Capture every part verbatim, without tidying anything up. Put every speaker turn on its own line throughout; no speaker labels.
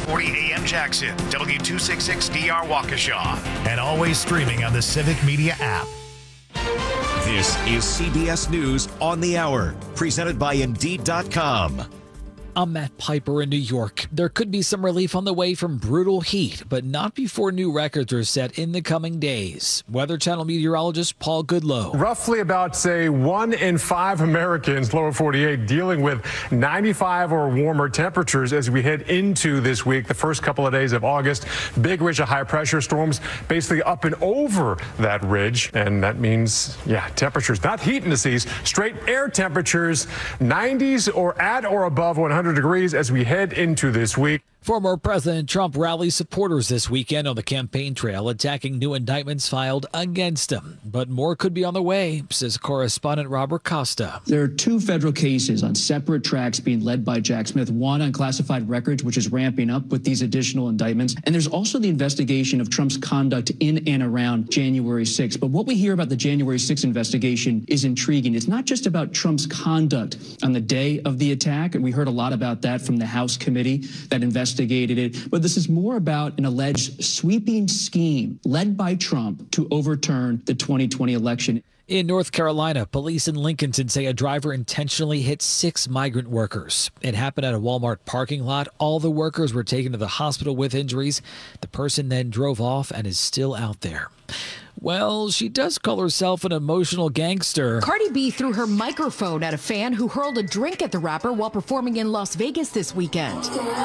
forty A M Jackson, W two sixty-six D R Waukesha, and always streaming on the Civic Media app.
This is C B S News on the Hour, presented by Indeed dot com.
I'm Matt Piper in New York. There could be some relief on the way from brutal heat, but not before new records are set in the coming days. Weather Channel meteorologist Paul Goodlow.
Roughly about, say, one in five Americans, lower forty-eight, dealing with ninety-five or warmer temperatures as we head into this week, the first couple of days of August. Big ridge of high pressure storms basically up and over that ridge. And that means, yeah, temperatures, not heat indices, straight air temperatures, nineties or at or above one hundred degrees as we head into this week.
Former President Trump rallies supporters this weekend on the campaign trail, attacking new indictments filed against him. But more could be on the way, says correspondent Robert Costa.
There are two federal cases on separate tracks being led by Jack Smith, one on classified records, which is ramping up with these additional indictments. And there's also the investigation of Trump's conduct in and around January sixth. But what we hear about the January sixth investigation is intriguing. It's not just about Trump's conduct on the day of the attack, and we heard a lot about that from the House committee that investigated it, but this is more about an alleged sweeping scheme led by Trump to overturn the twenty twenty election.
In North Carolina, police in Lincolnton say a driver intentionally hit six migrant workers. It happened at a Walmart parking lot. All the workers were taken to the hospital with injuries. The person then drove off and is still out there. Well, she does call herself an emotional gangster.
Cardi B threw her microphone at a fan who hurled a drink at the rapper while performing in Las Vegas this weekend.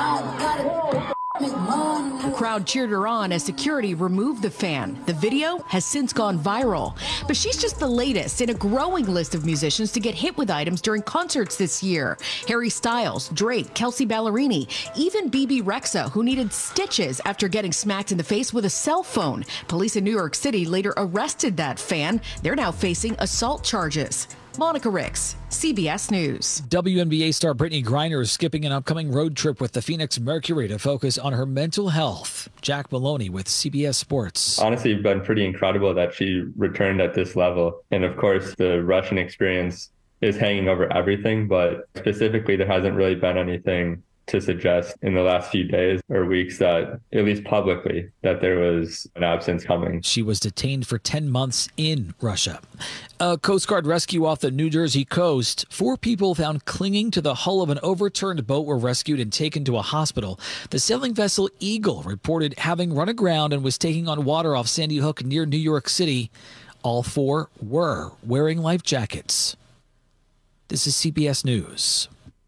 The crowd cheered her on as security removed the fan. The video has since gone viral. But she's just the latest in a growing list of musicians to get hit with items during concerts this year. Harry Styles, Drake, Kelsey Ballerini, even B B Rexha, who needed stitches after getting smacked in the face with a cell phone. Police in New York City later arrested that fan. They're now facing assault charges. Monica Ricks, C B S News.
W N B A star Brittany Griner is skipping an upcoming road trip with the Phoenix Mercury to focus on her mental health. Jack Maloney with C B S Sports.
Honestly, it's been pretty incredible that she returned at this level. And of course, the Russian experience is hanging over everything, but specifically, there hasn't really been anything to suggest in the last few days or weeks that, at least publicly, that there was an absence coming.
She was detained for ten months in Russia. A Coast Guard rescue off the New Jersey coast. Four people found clinging to the hull of an overturned boat were rescued and taken to a hospital. The sailing vessel Eagle reported having run aground and was taking on water off Sandy Hook near New York City. All four were wearing life jackets. This is C B S News.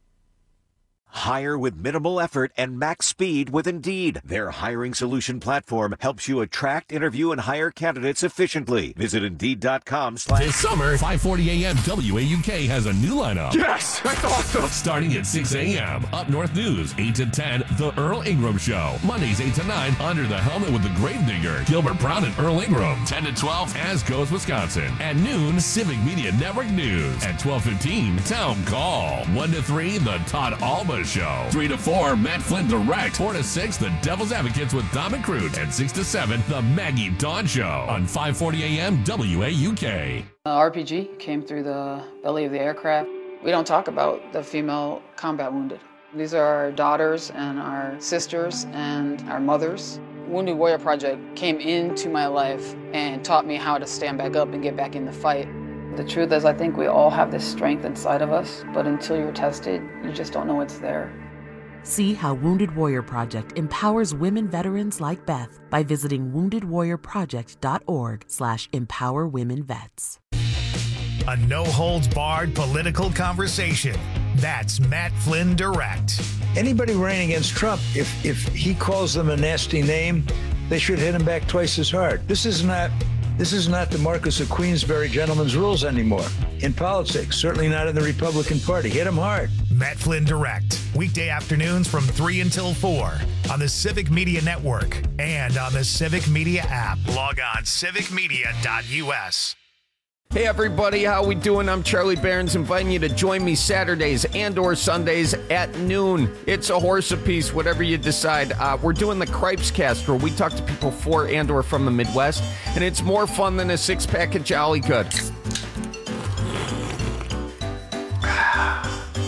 Hire with minimal effort and max speed with Indeed. Their hiring solution platform helps you attract, interview, and hire candidates efficiently. Visit Indeed dot com slash
This summer, five forty A M W A U K has a new lineup.
Yes, that's awesome.
Starting at six A M, Up North News, eight to ten, The Earl Ingram Show. Mondays, eight to nine, Under the Helmet with the Gravedigger, Gilbert Brown and Earl Ingram. ten to twelve, As Goes Wisconsin. At noon, Civic Media Network News. At twelve fifteen, Town Call. one to three, The Todd Alba Show. three to four, Matt Flynn Direct. four to six, The Devil's Advocates with Dom and Crude. And six to seven, The Maggie Dawn Show on five forty A M W A U K.
The R P G came through the belly of the aircraft. We don't talk about the female combat wounded. These are our daughters and our sisters and our mothers. Wounded Warrior Project came into my life and taught me how to stand back up and get back in the fight. The truth is, I think we all have this strength inside of us, but until you're tested, you just don't know it's there.
See how Wounded Warrior Project empowers women veterans like Beth by visiting wounded warrior project dot org slash empower women vets.
A no-holds-barred political conversation. That's Matt Flynn Direct.
Anybody running against Trump, if if he calls them a nasty name, they should hit him back twice as hard. This is not this is not the Marquis of Queensberry gentleman's rules anymore in politics, certainly not in the Republican Party. Hit him hard.
Matt Flynn Direct, weekday afternoons from three until four on the Civic Media Network and on the Civic Media app. Log on civic media dot u s.
Hey everybody, how we doing? I'm Charlie Barons, inviting you to join me Saturdays and or Sundays at noon. It's a horse apiece, whatever you decide. Uh, we're doing the Cripes Cast, where we talk to people for and or from the Midwest, and it's more fun than a six-pack of Jolly Good.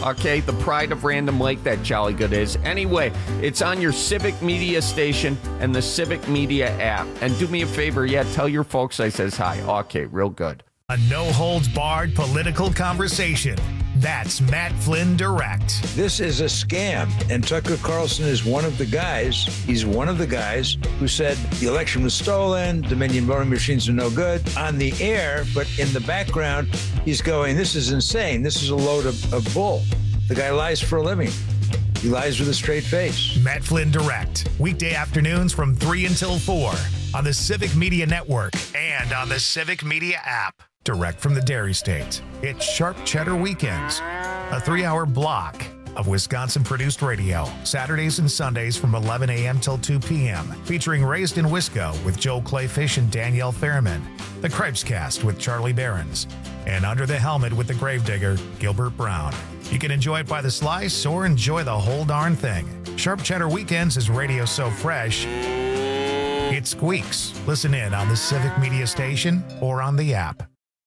Okay, the pride of Random Lake, that Jolly Good is. Anyway, it's on your Civic Media station and the Civic Media app. And do me a favor, yeah, tell your folks I says hi. Okay, real good.
A no-holds-barred political conversation. That's Matt Flynn Direct.
This is a scam, and Tucker Carlson is one of the guys. He's one of the guys who said the election was stolen, Dominion voting machines are no good on the air, but in the background, he's going, this is insane. This is a load of, of bull. The guy lies for a living. He lies with a straight face.
Matt Flynn Direct. Weekday afternoons from three until four on the Civic Media Network and on the Civic Media app. Direct from the Dairy State. It's Sharp Cheddar Weekends, a three-hour block of Wisconsin-produced radio, Saturdays and Sundays from eleven a.m. till two p.m., featuring Raised in Wisco with Joel Clayfish and Danielle Fairman, The Cripes Cast with Charlie Behrens, and Under the Helmet with the Gravedigger, Gilbert Brown. You can enjoy it by the slice or enjoy the whole darn thing. Sharp Cheddar Weekends is radio so fresh, it squeaks. Listen in on the Civic Media station or on the app.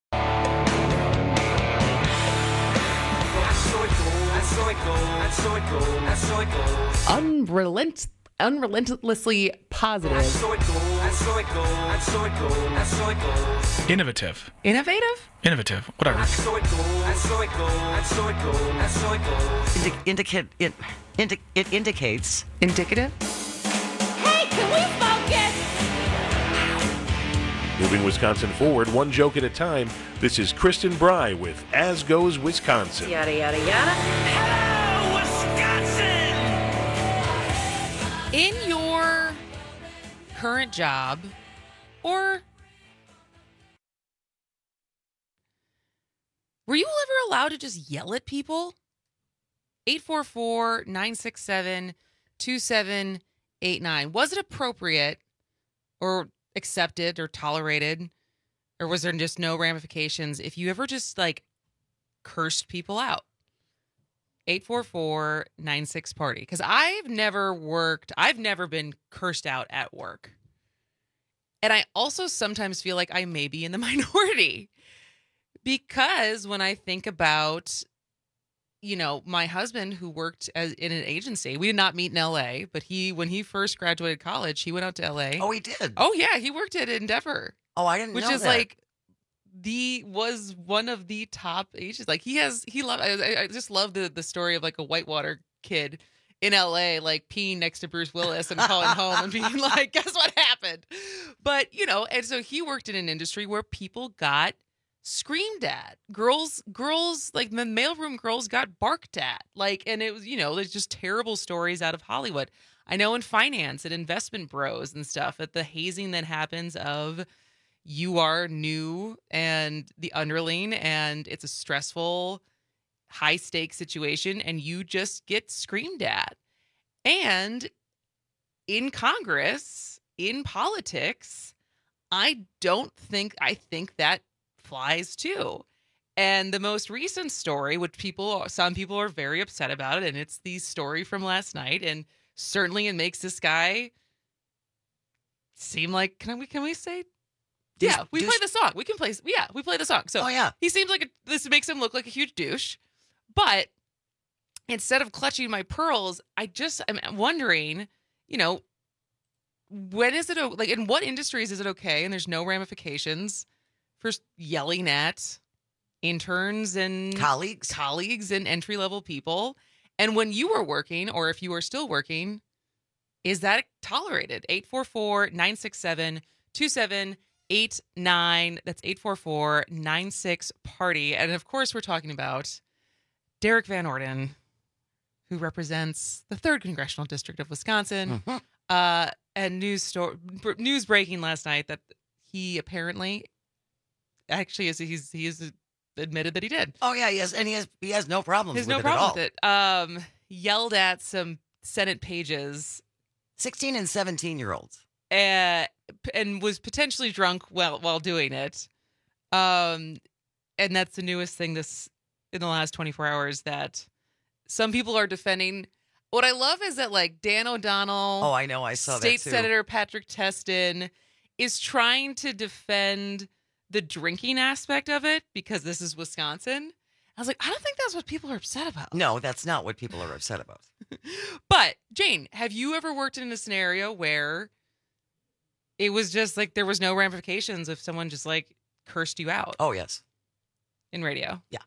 Unrelent, unrelentlessly positive.
Innovative.
Innovative?
Innovative. Whatever.
Indi- indicate it. Indi- it indicates.
Indicative.
Hey, can we focus?
Moving Wisconsin forward, one joke at a time. This is Kristen Bry with As Goes Wisconsin.
Yada yada yada.
Hello, Wisconsin!
In your current job, or were you ever allowed to just yell at people? eight four four, nine six seven, two seven eight nine. Was it appropriate or accepted or tolerated, or was there just no ramifications if you ever just like cursed people out? eight four four, nine six party. Because I've never worked, I've never been cursed out at work. And I also sometimes feel like I may be in the minority, because when I think about, you know, my husband who worked as in an agency, we did not meet in L A, but he, when he first graduated college, he went out to L A.
Oh, he did?
Oh, yeah. He worked at Endeavor.
Oh, I didn't
which
know
is
that.
like the, was one of the top agencies. Like he has, he loved, I, I just love the, the story of like a Whitewater kid in L A, like peeing next to Bruce Willis and calling home and being like, guess what happened? But, you know, and so he worked in an industry where people got screamed at. Girls, girls, like the mailroom girls got barked at. Like, and it was, you know, there's just terrible stories out of Hollywood. I know in finance and investment bros and stuff, at the hazing that happens of you are new and the underling, and it's a stressful, high stakes situation, and you just get screamed at. And in Congress, in politics, I don't think, I think that flies too. And the most recent story, which people, some people are very upset about it, and it's the story from last night, and certainly it makes this guy seem like, can we, can we say,
Douche,
yeah, we
douche.
play the song. We can play, yeah, we play the song. So
Oh, yeah.
he seems like, a, this makes him look like a huge douche, but instead of clutching my pearls, I just am wondering, you know, when is it, o- like, in what industries is it okay and there's no ramifications for yelling at interns and
colleagues,
colleagues and entry level people? And when you were working, or if you are still working, is that tolerated? eight four four, nine six seven, two seven eight nine. That's eight four four, nine six party. And of course, we're talking about Derek Van Orden, who represents the third Congressional District of Wisconsin.
Mm-hmm.
Uh, and news story, news breaking last night that he apparently actually is he's he's admitted that he did.
Oh yeah, he has, and he has he has no problems
He has
with
no
it
problem
at all.
with it. Um, yelled at some Senate pages,
sixteen and seventeen year olds,
uh, and was potentially drunk while while doing it. Um, and that's the newest thing this in the last twenty-four hours that some people are defending. What I love is that like Dan O'Donnell,
Oh, I know, I saw that
State
too.
Senator Patrick Testin is trying to defend the drinking aspect of it because this is Wisconsin. I was like, I don't think that's what people are upset about.
No, that's not what people are upset about.
But Jane, have you ever worked in a scenario where it was just like there was no ramifications if someone just like cursed you out?
Oh, yes.
In radio?
Yeah.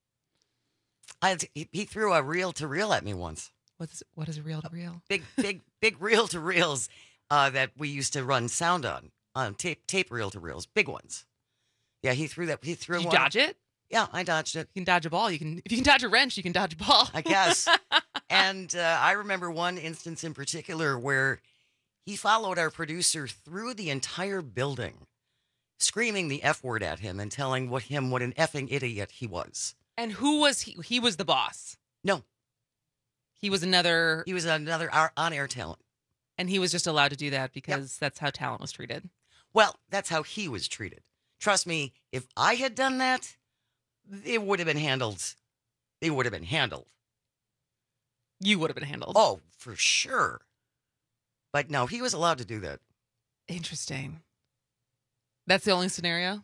I, he, he threw a reel to reel at me once.
What's what is reel to reel?
Big, big, big reel to reels uh, that we used to run sound on, on tape, tape reel to reels, big ones. Yeah, he threw that. He threw.
Did you
one.
dodge it?
Yeah, I dodged it.
You can dodge a ball. You can if you can dodge a wrench, you can dodge a ball.
I guess. And uh, I remember one instance in particular where he followed our producer through the entire building, screaming the F word at him and telling what him what an effing idiot he was.
And who was he? He was the boss.
No.
He was another.
He was another on-air talent.
And he was just allowed to do that because yep. that's how talent was treated.
Well, that's how he was treated. Trust me, if I had done that, it would have been handled. It would have been handled.
You would have been handled.
Oh, for sure. But no, he was allowed to do that.
Interesting. That's the only scenario?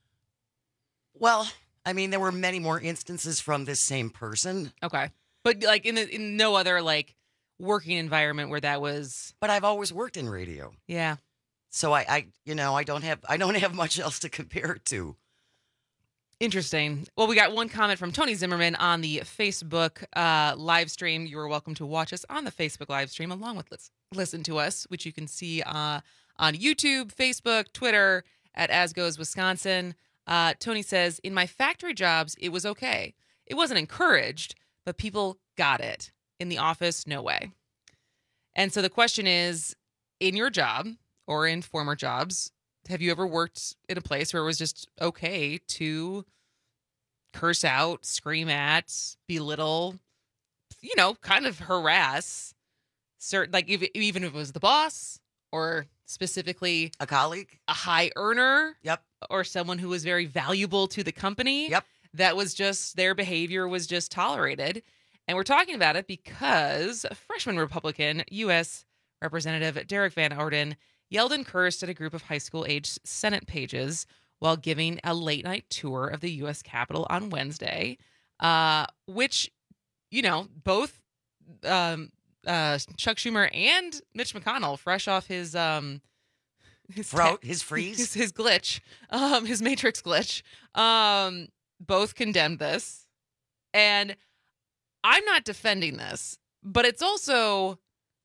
Well, I mean, there were many more instances from this same person.
Okay. But like in the, in no other like working environment where that was.
But I've always worked in radio.
Yeah.
So I, I you know, I don't have I don't have much else to compare it to.
Interesting. Well, we got one comment from Tony Zimmerman on the Facebook uh, live stream. You are welcome to watch us on the Facebook live stream along with listen, listen to us, which you can see uh, on YouTube, Facebook, Twitter at As Goes Wisconsin. Uh, Tony says, in my factory jobs, it was okay. It wasn't encouraged, but people got it. In the office, no way. And so the question is, in your job or in former jobs, have you ever worked in a place where it was just okay to curse out, scream at, belittle, you know, kind of harass, certain, like if, even if it was the boss or specifically
a colleague,
a high earner,
yep,
or someone who was very valuable to the company,
yep,
that was just their behavior was just tolerated. And we're talking about it because freshman Republican U S Representative Derek Van Orden yelled and cursed at a group of high school-aged Senate pages while giving a late-night tour of the U S Capitol on Wednesday, uh, which, you know, both um, uh, Chuck Schumer and Mitch McConnell, fresh off his um, his,
Throat,
te-
his freeze,
his, his glitch, um, his Matrix glitch, um, both condemned this. And I'm not defending this, but it's also,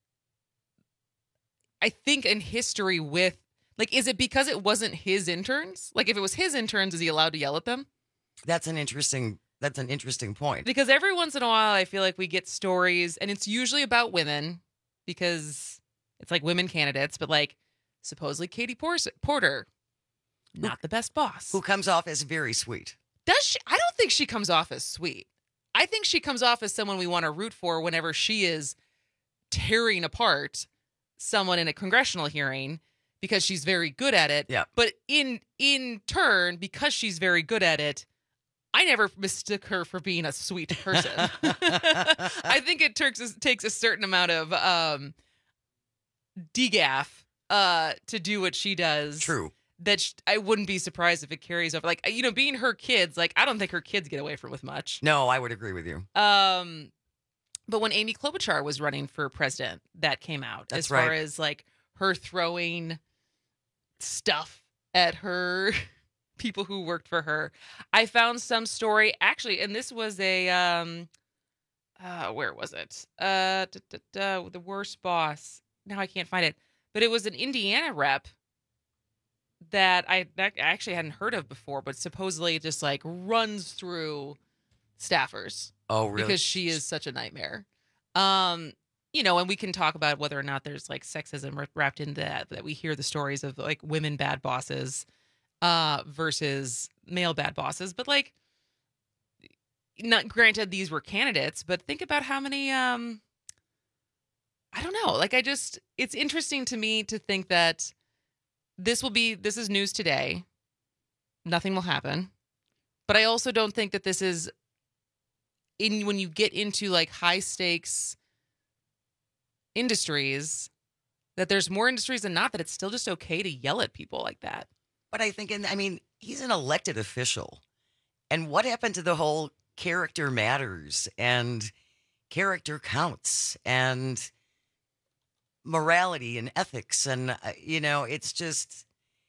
I think, in history with, like, is it because it wasn't his interns? Like, if it was his interns, is he allowed to yell at them?
That's an interesting, that's an interesting point.
Because every once in a while, I feel like we get stories, and it's usually about women, because it's like women candidates, but like, supposedly Katie Porter, not
who,
the best boss.
Who comes off as very sweet.
Does she? I don't think she comes off as sweet. I think she comes off as someone we want to root for whenever she is tearing apart someone in a congressional hearing because she's very good at it.
Yeah.
But in in turn, because she's very good at it, I never mistook her for being a sweet person. I think it takes takes a certain amount of um, degaff uh, to do what she does.
True.
That sh- I wouldn't be surprised if it carries over. Like, you know, being her kids, like, I don't think her kids get away from with much.
No, I would agree with you.
Um, but when Amy Klobuchar was running for president, that came out.
That's
as far
right.
as, like, her throwing stuff at her people who worked for her. I found some story, actually, and this was a, um, uh, where was it? Uh, da, da, da, the worst boss. Now I can't find it. But it was an Indiana rep that I that I actually hadn't heard of before, but supposedly just like runs through staffers.
Oh, really?
Because she is such a nightmare. Um, you know, and we can talk about whether or not there's like sexism wrapped into that, that we hear the stories of like women bad bosses uh, versus male bad bosses. But like, not granted, these were candidates, but think about how many, um, I don't know. Like, I just, it's interesting to me to think that This will be, this is news today. Nothing will happen. But I also don't think that this is, in when you get into like high stakes industries, that there's more industries than not that it's still just okay to yell at people like that.
But I think, in, I mean, he's an elected official. And what happened to the whole character matters and character counts and morality and ethics. And, uh, you know, it's just,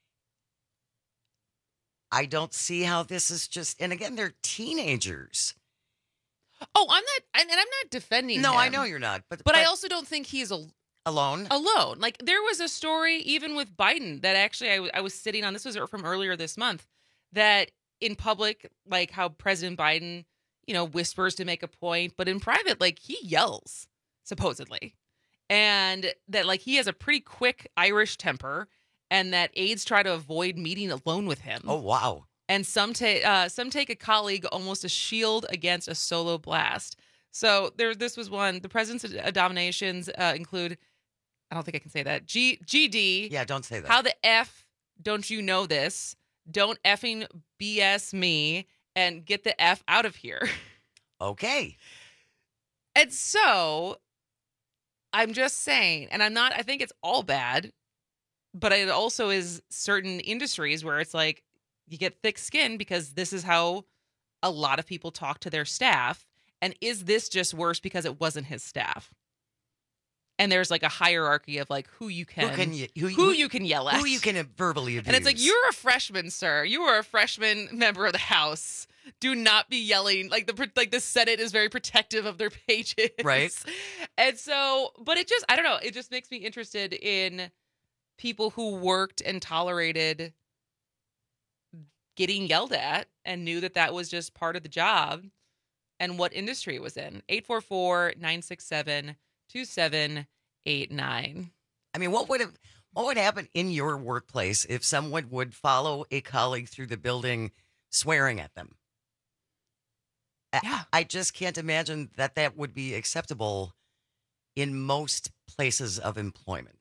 I don't see how this is just, and again, they're teenagers.
Oh, I'm not, and I'm not defending
No,
him.
I know you're not. But,
But, I also don't think he's a,
alone.
alone. Like, there was a story, even with Biden, that actually I, w- I was sitting on, this was from earlier this month, that in public, like how President Biden, you know, whispers to make a point, but in private, like, he yells, supposedly. And that, like, he has a pretty quick Irish temper, and that aides try to avoid meeting alone with him.
Oh, wow.
And some take uh, some take a colleague almost a shield against a solo blast. So there, this was one. The president's abominations uh, include, I don't think I can say that. G G D.
Yeah, don't say that.
How the F don't you know this? Don't effing B S me and get the F out of here.
Okay.
And so I'm just saying, and I'm not, I think it's all bad, but it also is certain industries where it's like you get thick skin because this is how a lot of people talk to their staff. And is this just worse because it wasn't his staff? And there's like a hierarchy of like who you can,
Who can you, who,
who you can yell at,
who you can verbally abuse.
and it's like, you're a freshman, sir. You are a freshman member of the House. Do not be yelling. Like the like the Senate is very protective of their pages,
right?
And so, but it just, I don't know. It just makes me interested in people who worked and tolerated getting yelled at and knew that that was just part of the job, and what industry it was in. eight four four, nine six seven, two seven eight nine.
I mean, what would have what would happen in your workplace if someone would follow a colleague through the building swearing at them?
Yeah.
I, I just can't imagine that that would be acceptable in most places of employment.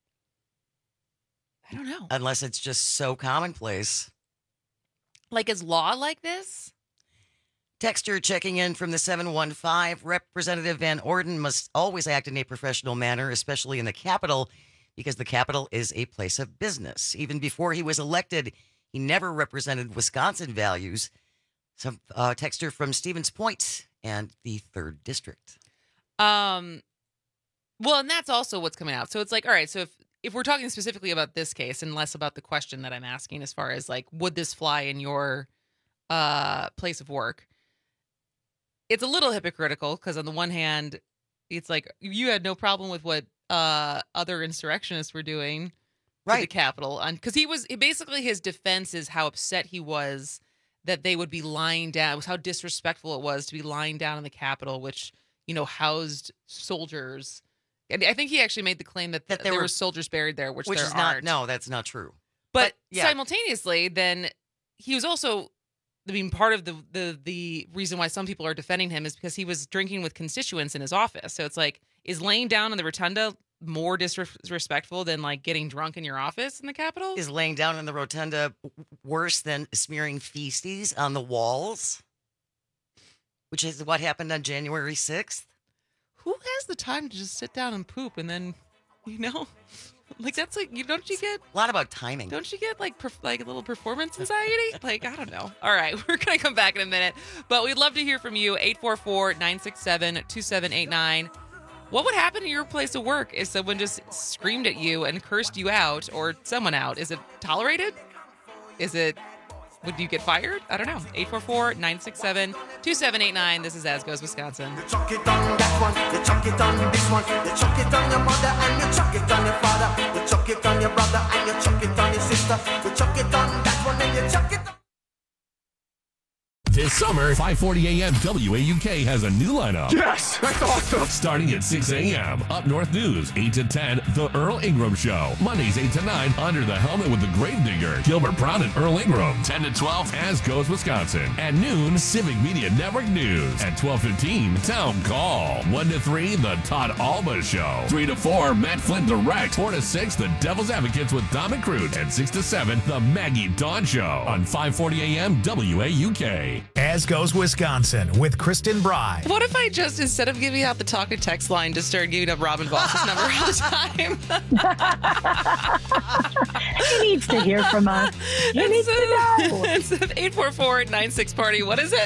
I don't know.
Unless it's just so commonplace.
Like, is law like this?
Texter checking in from the seven one five. Representative Van Orden must always act in a professional manner, especially in the Capitol, because the Capitol is a place of business. Even before he was elected, he never represented Wisconsin values. Some uh, texter from Stevens Point and the third District.
Um, well, and that's also what's coming out. So it's like, all right, so if, if we're talking specifically about this case and less about the question that I'm asking as far as like, would this fly in your uh, place of work? It's a little hypocritical because on the one hand, it's like you had no problem with what uh, other insurrectionists were doing
right.
to the Capitol. And because he was basically, his defense is how upset he was that they would be lying down. It was how disrespectful it was to be lying down in the Capitol, which, you know, housed soldiers. And I think he actually made the claim that,
that
there,
there
were
were
soldiers buried there, which,
which
there
is not.
aren't.
No, that's not true.
But,
but yeah.
simultaneously, then he was also, I mean, part of the, the the reason why some people are defending him is because he was drinking with constituents in his office. So it's like, is laying down in the rotunda more disrespectful than like getting drunk in your office in the Capitol?
Is laying down in the rotunda worse than smearing feces on the walls? Which is what happened on January sixth?
Who has the time to just sit down and poop and then, you know, like that's like, you don't you get
a lot about timing?
Don't you get like perf- like a little performance anxiety? Like, I don't know. All right, we're gonna come back in a minute, but we'd love to hear from you. eight four four, nine six seven, two seven eight nine. What would happen to your place of work if someone just screamed at you and cursed you out or someone out? Is it tolerated? Is it, would you get fired? I don't know. eight four four, nine six seven, two seven eight nine. This is As Goes Wisconsin.
You chuck it on that one, you chuck it on this one, you chuck it on your mother and you chuck it on your father, you chuck it on your brother and you chuck it on your sister, you chuck it on that one and you chuck it on.
This summer, five forty a.m. W A U K has a new lineup.
Yes, that's awesome.
Starting at six a.m. Up North News, eight to ten, The Earl Ingram Show. Mondays, eight to nine, Under the Helmet with the Gravedigger, Gilbert Brown and Earl Ingram. ten to twelve, As Goes Wisconsin. At noon, Civic Media Network News. At twelve fifteen, Town Call. one to three, The Todd Alba Show. three to four, Matt Flynn Direct. four to six, The Devil's Advocates with Dom and Crute. And six to seven, The Maggie Dawn Show. On five forty a.m. W A U K.
As Goes Wisconsin with Kristen Bry.
What if I just, instead of giving out the talk and text line, just started giving up Robin Voss's number all the time?
Can needs to hear from us. He needs to know.
It's eight four four nine six party. What is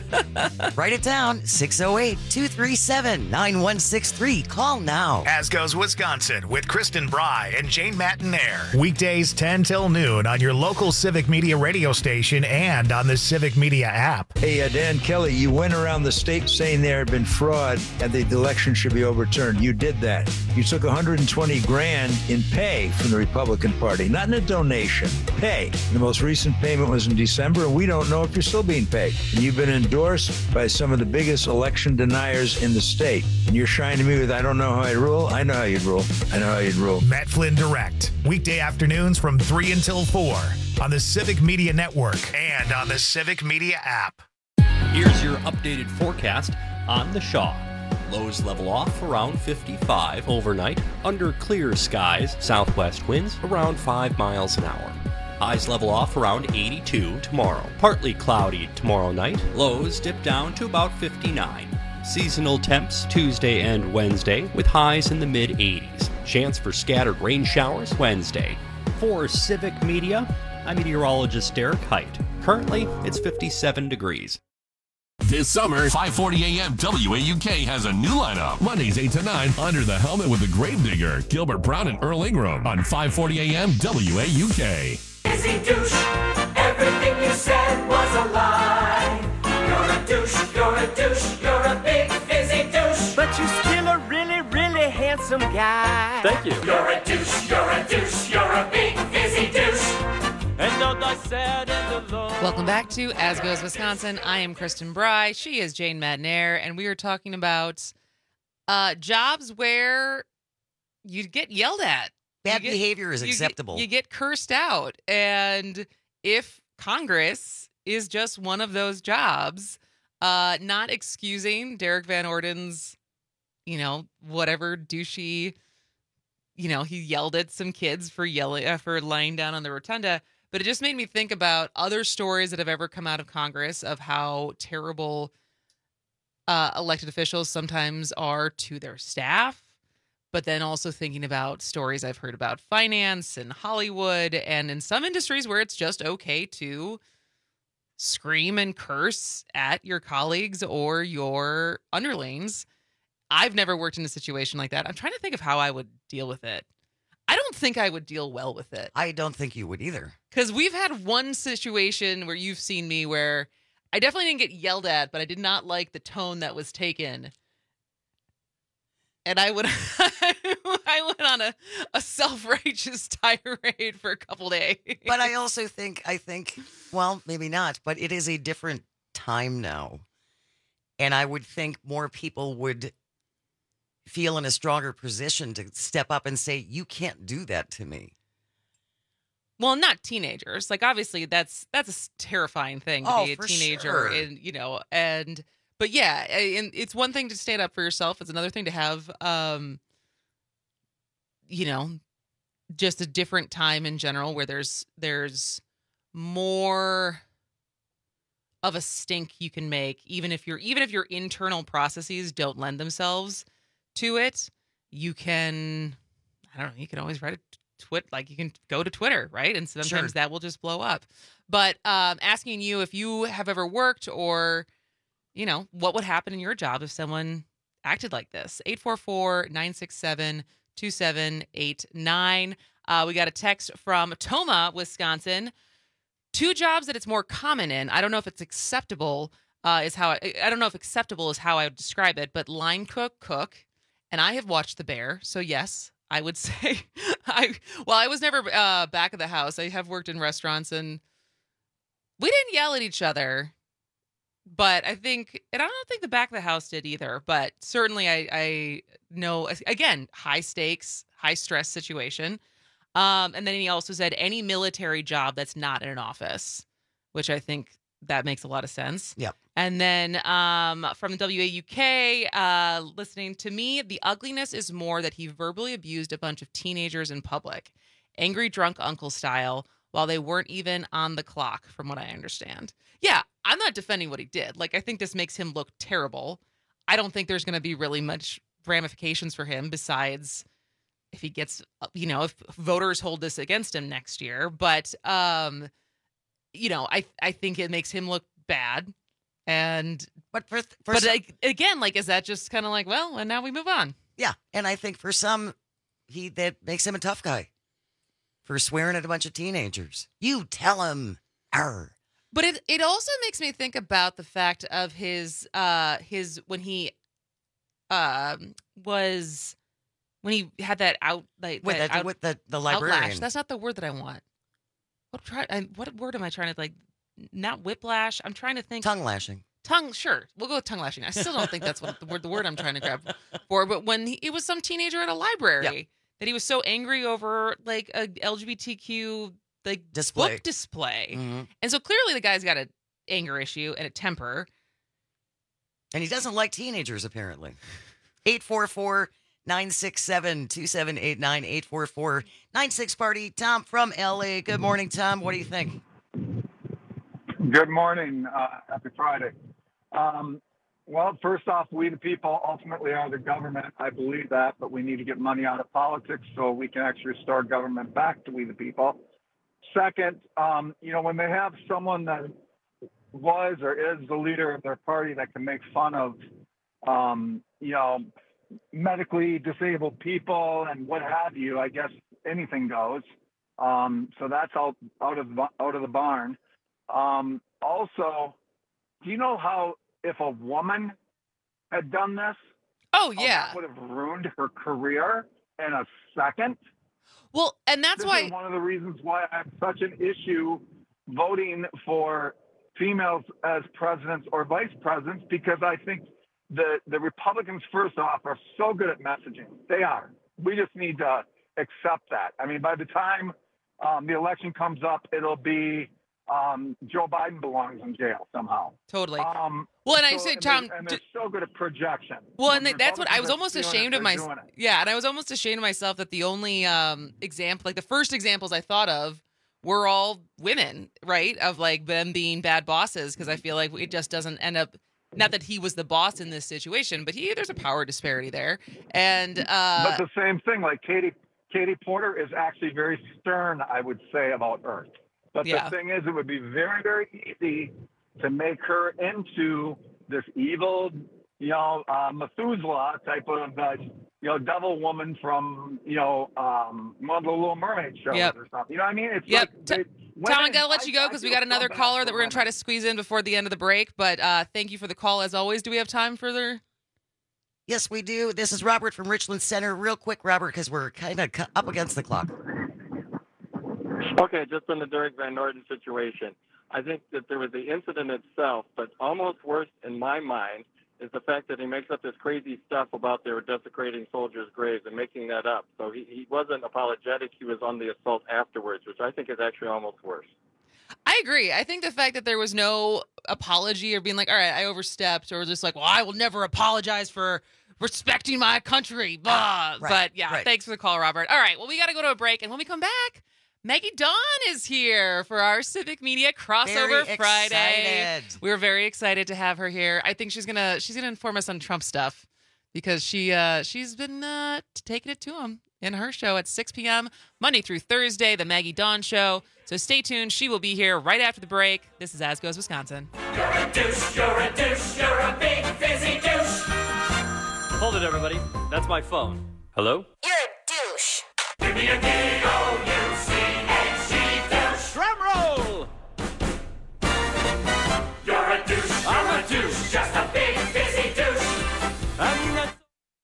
it?
Write it down. six oh eight, two three seven, nine one six three. Call now.
As Goes Wisconsin with Kristen Bry and Jane Matinaire. Weekdays ten till noon on your local Civic Media radio station and on the Civic Media app.
Hey, uh, Dan Kelly, you went around the state saying there had been fraud and the election should be overturned. You did that. You took one hundred twenty grand in pay from the Republican Party, not in a donation, pay. The most recent payment was in December, and we don't know if you're still being paid. And you've been endorsed by some of the biggest election deniers in the state. And you're shining me with, I don't know how I'd rule. I know how you'd rule. I know how you'd rule.
Matt Flynn Direct. Weekday afternoons from three until four on the Civic Media Network and on the Civic Media app.
Here's your updated forecast on the Shaw. Lows level off around fifty-five overnight. Under clear skies, southwest winds around five miles an hour. Highs level off around eighty-two tomorrow. Partly cloudy tomorrow night. Lows dip down to about fifty-nine. Seasonal temps Tuesday and Wednesday with highs in the mid eighties. Chance for scattered rain showers Wednesday. For Civic Media, I'm meteorologist Derek Height. Currently, it's fifty-seven degrees.
This summer, five forty A M W A U K has a new lineup. Mondays eight to nine, Under the Helmet with the Gravedigger, Gilbert Brown and Earl Ingram on five forty A M W A U K.
Busy douche, everything you said was a lie. You're a douche, you're a douche, you're a big fizzy douche. But you're still a really, really handsome guy.
Thank you.
You're a douche, you're a douche, you're a big fizzy douche. And though I said in the Lord.
Welcome back to As Goes Wisconsin. I am Kristen Bry. She is Jane Matinaire, and we are talking about uh, jobs where you get yelled at.
Bad
You get-
behavior is
you get-
acceptable.
You get cursed out. And if Congress is just one of those jobs, uh, not excusing Derek Van Orden's, you know, whatever douchey, you know, he yelled at some kids for yelling, uh, for lying down on the rotunda. But it just made me think about other stories that have ever come out of Congress of how terrible uh, elected officials sometimes are to their staff. But then also thinking about stories I've heard about finance and Hollywood and in some industries where it's just okay to scream and curse at your colleagues or your underlings. I've never worked in a situation like that. I'm trying to think of how I would deal with it. I don't think I would deal well with it.
I don't think you would either.
Because we've had one situation where you've seen me where I definitely didn't get yelled at, but I did not like the tone that was taken. And I would, I went on a, a self-righteous tirade for a couple days.
But I also think, I think, well, maybe not, but it is a different time now. And I would think more people would feel in a stronger position to step up and say, you can't do that to me.
Well, not teenagers. Like, obviously, that's that's a terrifying thing to
Oh,
be a
for
teenager,
sure.
and you know, and but yeah, and it's one thing to stand up for yourself. It's another thing to have, um, you know, just a different time in general where there's there's more of a stink you can make, even if your even if your internal processes don't lend themselves to it. You can, I don't know, you can always write a twit like you can go to Twitter, right? And sometimes
Sure.
that will just blow up. But um, asking you if you have ever worked or, you know, what would happen in your job if someone acted like this? eight four four, nine six seven, two seven eight nine. Uh, we got a text from Toma, Wisconsin. Two jobs that it's more common in. I don't know if it's acceptable uh, is how I, I don't know if acceptable is how I would describe it, but line cook, cook. And I have watched The Bear, so yes, I would say I. Well, I was never uh, back of the house. I have worked in restaurants, and we didn't yell at each other. But I think, and I don't think the back of the house did either. But certainly, I, I know again, high stakes, high stress situation. Um, and then he also said any military job that's not in an office, which I think that makes a lot of sense.
Yep.
And then um, from the W A U K, uh, listening to me, the ugliness is more that he verbally abused a bunch of teenagers in public, angry drunk uncle style, while they weren't even on the clock, from what I understand. Yeah, I'm not defending what he did. Like, I think this makes him look terrible. I don't think there's going to be really much ramifications for him besides if he gets, you know, if voters hold this against him next year. But, um, you know, I I think it makes him look bad. And
but for, for
but
some,
like, again, like, is that just kind of like, well, and now we move on?
Yeah, and I think for some, he that makes him a tough guy for swearing at a bunch of teenagers. You tell him, arr.
But it it also makes me think about the fact of his uh his when he um was when he had that out like
with,
that
the,
out,
with the the librarian.
Outlash. That's not the word that I want. What try? I, what word am I trying to like? Not whiplash. I'm trying to think.
Tongue lashing.
Tongue. Sure, we'll go with tongue lashing. I still don't think that's what the word the word I'm trying to grab for. But when he, it was some teenager at a library
Yep.
that he was so angry over like a L G B T Q like
Display.
book display,
Mm-hmm.
and so clearly the guy's got an anger issue and a temper.
And he doesn't like teenagers, apparently. eight four four, nine six seven, two seven eight nine, eight four four, nine six party. Tom from L A. Good morning, Tom. What do you think?
Good morning. Uh, happy Friday. Um, well, first off, we the people ultimately are the government. I believe that, but we need to get money out of politics so we can actually restore government back to we the people. Second, um, you know, when they have someone that was or is the leader of their party that can make fun of, um, you know, medically disabled people and what have you, I guess anything goes. Um, so that's out, out of out of the barn. Um, also, do you know how if a woman had done this,
oh
how
yeah,
that would have ruined her career in a second?
Well, and that's
this
why
is one of the reasons why I have such an issue voting for females as presidents or vice presidents, because I think the, the Republicans, first off, are so good at messaging. They are. We just need to accept that. I mean, by the time um, the election comes up, it'll be um, Joe Biden belongs in jail somehow.
Totally.
Um,
well, and I
so,
say,
and
Tom,
they're, and they're so good at projection.
well,
When
and
the
that's what I was
Republicans are
almost
feeling it,
ashamed of
they're
myself.
doing it.
Yeah, and I was almost ashamed of myself that the only um, example, like the first examples I thought of, were all women, right? Of like them being bad bosses, because I feel like it just doesn't end up. Not that he was the boss in this situation, but he there's a power disparity there, and uh,
but the same thing, like Katie Katie Porter is actually very stern, I would say, about Earth. But
Yeah.
the thing is, it would be very, very easy to make her into this evil, you know, uh, Methuselah type of, uh, you know, devil woman from, you know, um, one of the Little Mermaid shows
Yep.
or something. You know what I mean? It's
Yep.
like they,
Tom,
women-
I gotta let you go
I- I
because we
feel
got another
so bad
caller
for
that we're gonna
women.
try to squeeze in before the end of the break. But uh, thank you for the call as always. Do we have time further?
Yes, we do. This is Robert from Richland Center. Real quick, Robert, because we're kind of up against the clock.
Okay, just on the Derek Van Norden situation, I think that there was the incident itself, but almost worse in my mind is the fact that he makes up this crazy stuff about they were desecrating soldiers' graves and making that up. So he, he wasn't apologetic. He was on the assault afterwards, which I think is actually almost worse.
I agree. I think the fact that there was no apology or being like, all right, I overstepped, or just like, well, I will never apologize for respecting my country. Blah.
right,
but yeah,
right.
thanks for the call, Robert. All right, well, we got to go to a break. And when we come back, Maggie Dawn is here for our Civic Media Crossover
Very
Friday.
excited.
We're very excited to have her here. I think she's gonna she's gonna inform us on Trump stuff because she uh, she's been uh, taking it to him in her show at six p.m. Monday through Thursday, the Maggie Dawn Show. So stay tuned. She will be here right after the break. This is As Goes Wisconsin.
You're a douche, you're a douche, you're a big fizzy douche.
Hold it, everybody. That's my phone. Hello?
You're a douche.
Give me a D O U C H E douche.
Drum roll!
You're a douche, you're a douche, just a big fizzy douche.
I'm not...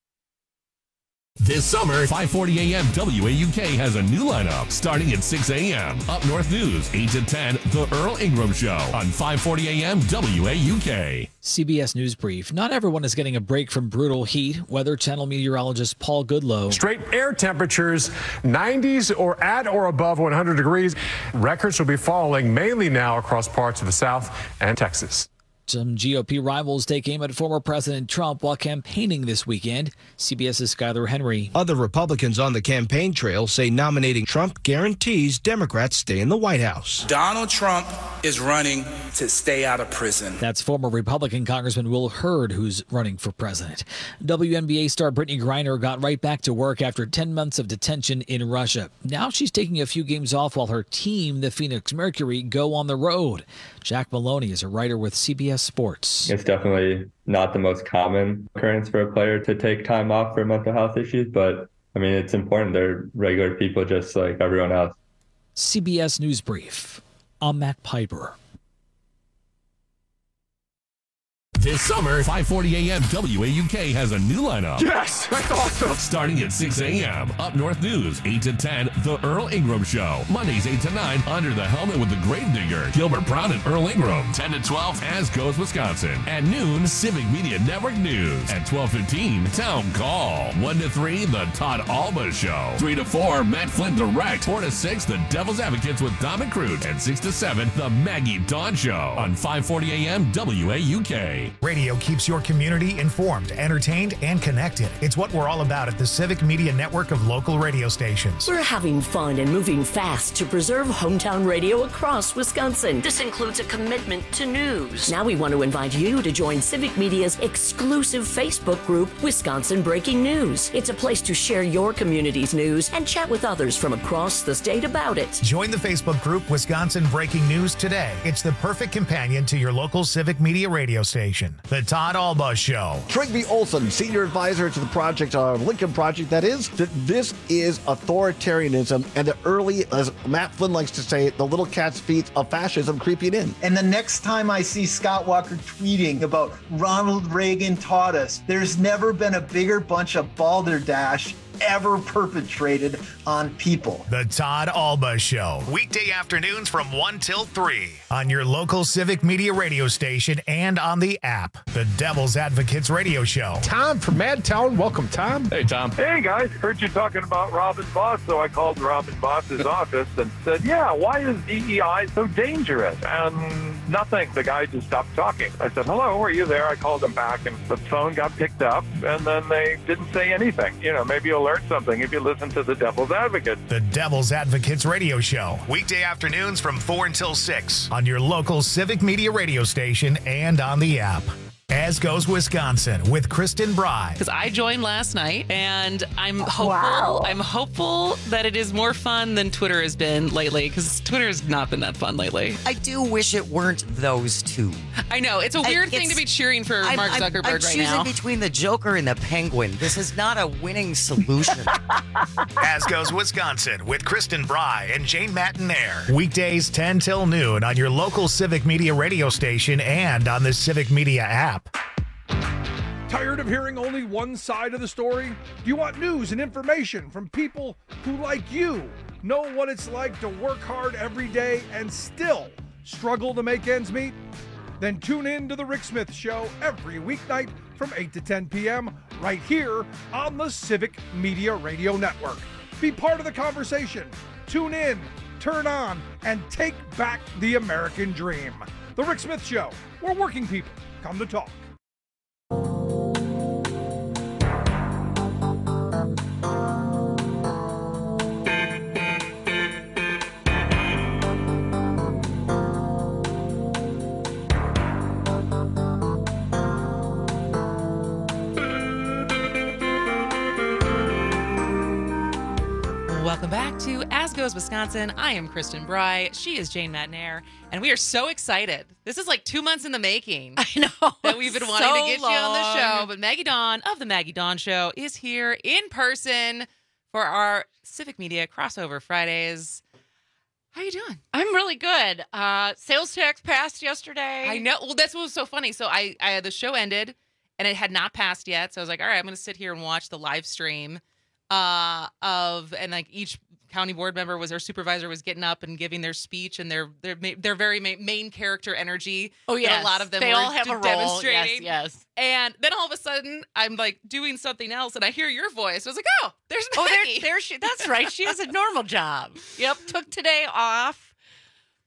This summer, five forty a.m. W A U K has a new lineup starting at six a.m. Up North News, eight to ten, The Earl Ingram Show on five forty a.m. W A U K.
C B S News Brief. Not everyone is getting a break from brutal heat. Weather Channel meteorologist Paul Goodlow.
Straight air temperatures, nineties or at or above one hundred degrees. Records will be falling mainly now across parts of the South and Texas.
Some G O P rivals take aim at former President Trump while campaigning this weekend. CBS's Skyler Henry.
Other Republicans on the campaign trail say nominating Trump guarantees Democrats stay in the White House.
Donald Trump is running to stay out of prison.
That's former Republican Congressman Will Hurd, who's running for president. W N B A star Brittany Griner got right back to work after ten months of detention in Russia. Now she's taking a few games off while her team, the Phoenix Mercury, go on the road. Jack Maloney is a writer with C B S Sports.
It's definitely not the most common occurrence for a player to take time off for mental health issues, but I mean, it's important. They're regular people just like everyone else.
C B S News Brief. I'm Matt Piper.
This summer, five forty a.m. W A U K has a new lineup.
Yes, that's awesome.
Starting at six a.m. Up North News, eight to ten, The Earl Ingram Show. Mondays, eight to nine, Under the Helmet with the Gravedigger. Gilbert Brown and Earl Ingram. ten to twelve, As Goes Wisconsin. At noon, Civic Media Network News. At twelve fifteen, Town Call. one to three, The Todd Alba Show. three to four, Matt Flynn Direct. four to six, The Devil's Advocates with Dom and Cruz. And six to seven, The Maggie Dawn Show. On five forty a.m. W A U K.
Radio keeps your community informed, entertained, and connected. It's what we're all about at the Civic Media Network of local radio stations.
We're having fun and moving fast to preserve hometown radio across Wisconsin. This includes a commitment to news. Now we want to invite you to join Civic Media's exclusive Facebook group, Wisconsin Breaking News. It's a place to share your community's news and chat with others from across the state about it.
Join the Facebook group Wisconsin Breaking News today. It's the perfect companion to your local Civic Media radio station. The Todd Alba Show.
Trygve Olson, senior advisor to the project, uh, Lincoln Project, that is, that this is authoritarianism and the early, as Matt Flynn likes to say, the little cat's feet of fascism creeping in.
And the next time I see Scott Walker tweeting about Ronald Reagan taught us, there's never been a bigger bunch of balderdash ever perpetrated on people.
The Todd Alba Show. Weekday afternoons from one till three on your local Civic Media radio station and on the app. The Devil's Advocates radio show.
Tom from Madtown. Welcome, Tom.
Hey, Tom.
Hey, guys. Heard you talking about Robin Voss, so I called Robin Voss's office and said, yeah, why is D E I so dangerous? And nothing. The guy just stopped talking. I said, hello, are you there? I called him back, and the phone got picked up, and then they didn't say anything. You know, maybe you'll learn something if you listen to the Devil's Advocate.
The Devil's Advocates radio show. Weekday afternoons from four until six on your local Civic Media radio station and on the app. As Goes Wisconsin with Kristen Bry.
Because I joined last night, and I'm hopeful.
Wow.
I'm hopeful that it is more fun than Twitter has been lately. Because Twitter has not been that fun lately.
I do wish it weren't those two.
I know it's a weird
I,
thing to be cheering for
I'm,
Mark
I'm,
Zuckerberg
I'm
right
choosing
now.
between the Joker and the Penguin. This is not a winning solution.
As Goes Wisconsin with Kristen Bry and Jane Matinaire. Weekdays ten till noon on your local Civic Media radio station and on the Civic Media app.
Tired of hearing only one side of the story? Do you want news and information from people who, like you, know what it's like to work hard every day and still struggle to make ends meet? Then tune in to The Rick Smith Show every weeknight from eight to ten p.m. right here on the Civic Media Radio Network. Be part of the conversation. Tune in, turn on, and take back the American dream. The Rick Smith Show, where working people come to talk.
Welcome back to As Goes Wisconsin. I am Kristen Bry. She is Jane Matinaire. And we are so excited. This is like two months in the making.
I know.
That we've been wanting
so
to get
long.
you on the show. But Maggie Dawn of the Maggie Dawn Show is here in person for our Civic Media Crossover Fridays. How you doing?
I'm really good. Uh, sales tax passed yesterday.
I know. Well, that's what was so funny. So I, I the show ended and it had not passed yet. So I was like, all right, I'm going to sit here and watch the live stream uh, of, and like each county board member was, our supervisor was getting up and giving their speech and their their their very main, main character energy.
Oh yeah,
a lot of them
they
were
all have a role.
demonstrating.
Yes, yes.
And then all of a sudden, I'm like doing something else, and I hear your voice. I was like, oh, there's Maggie.
Oh, there, there she. That's right. She has a normal job. Yep, took today off.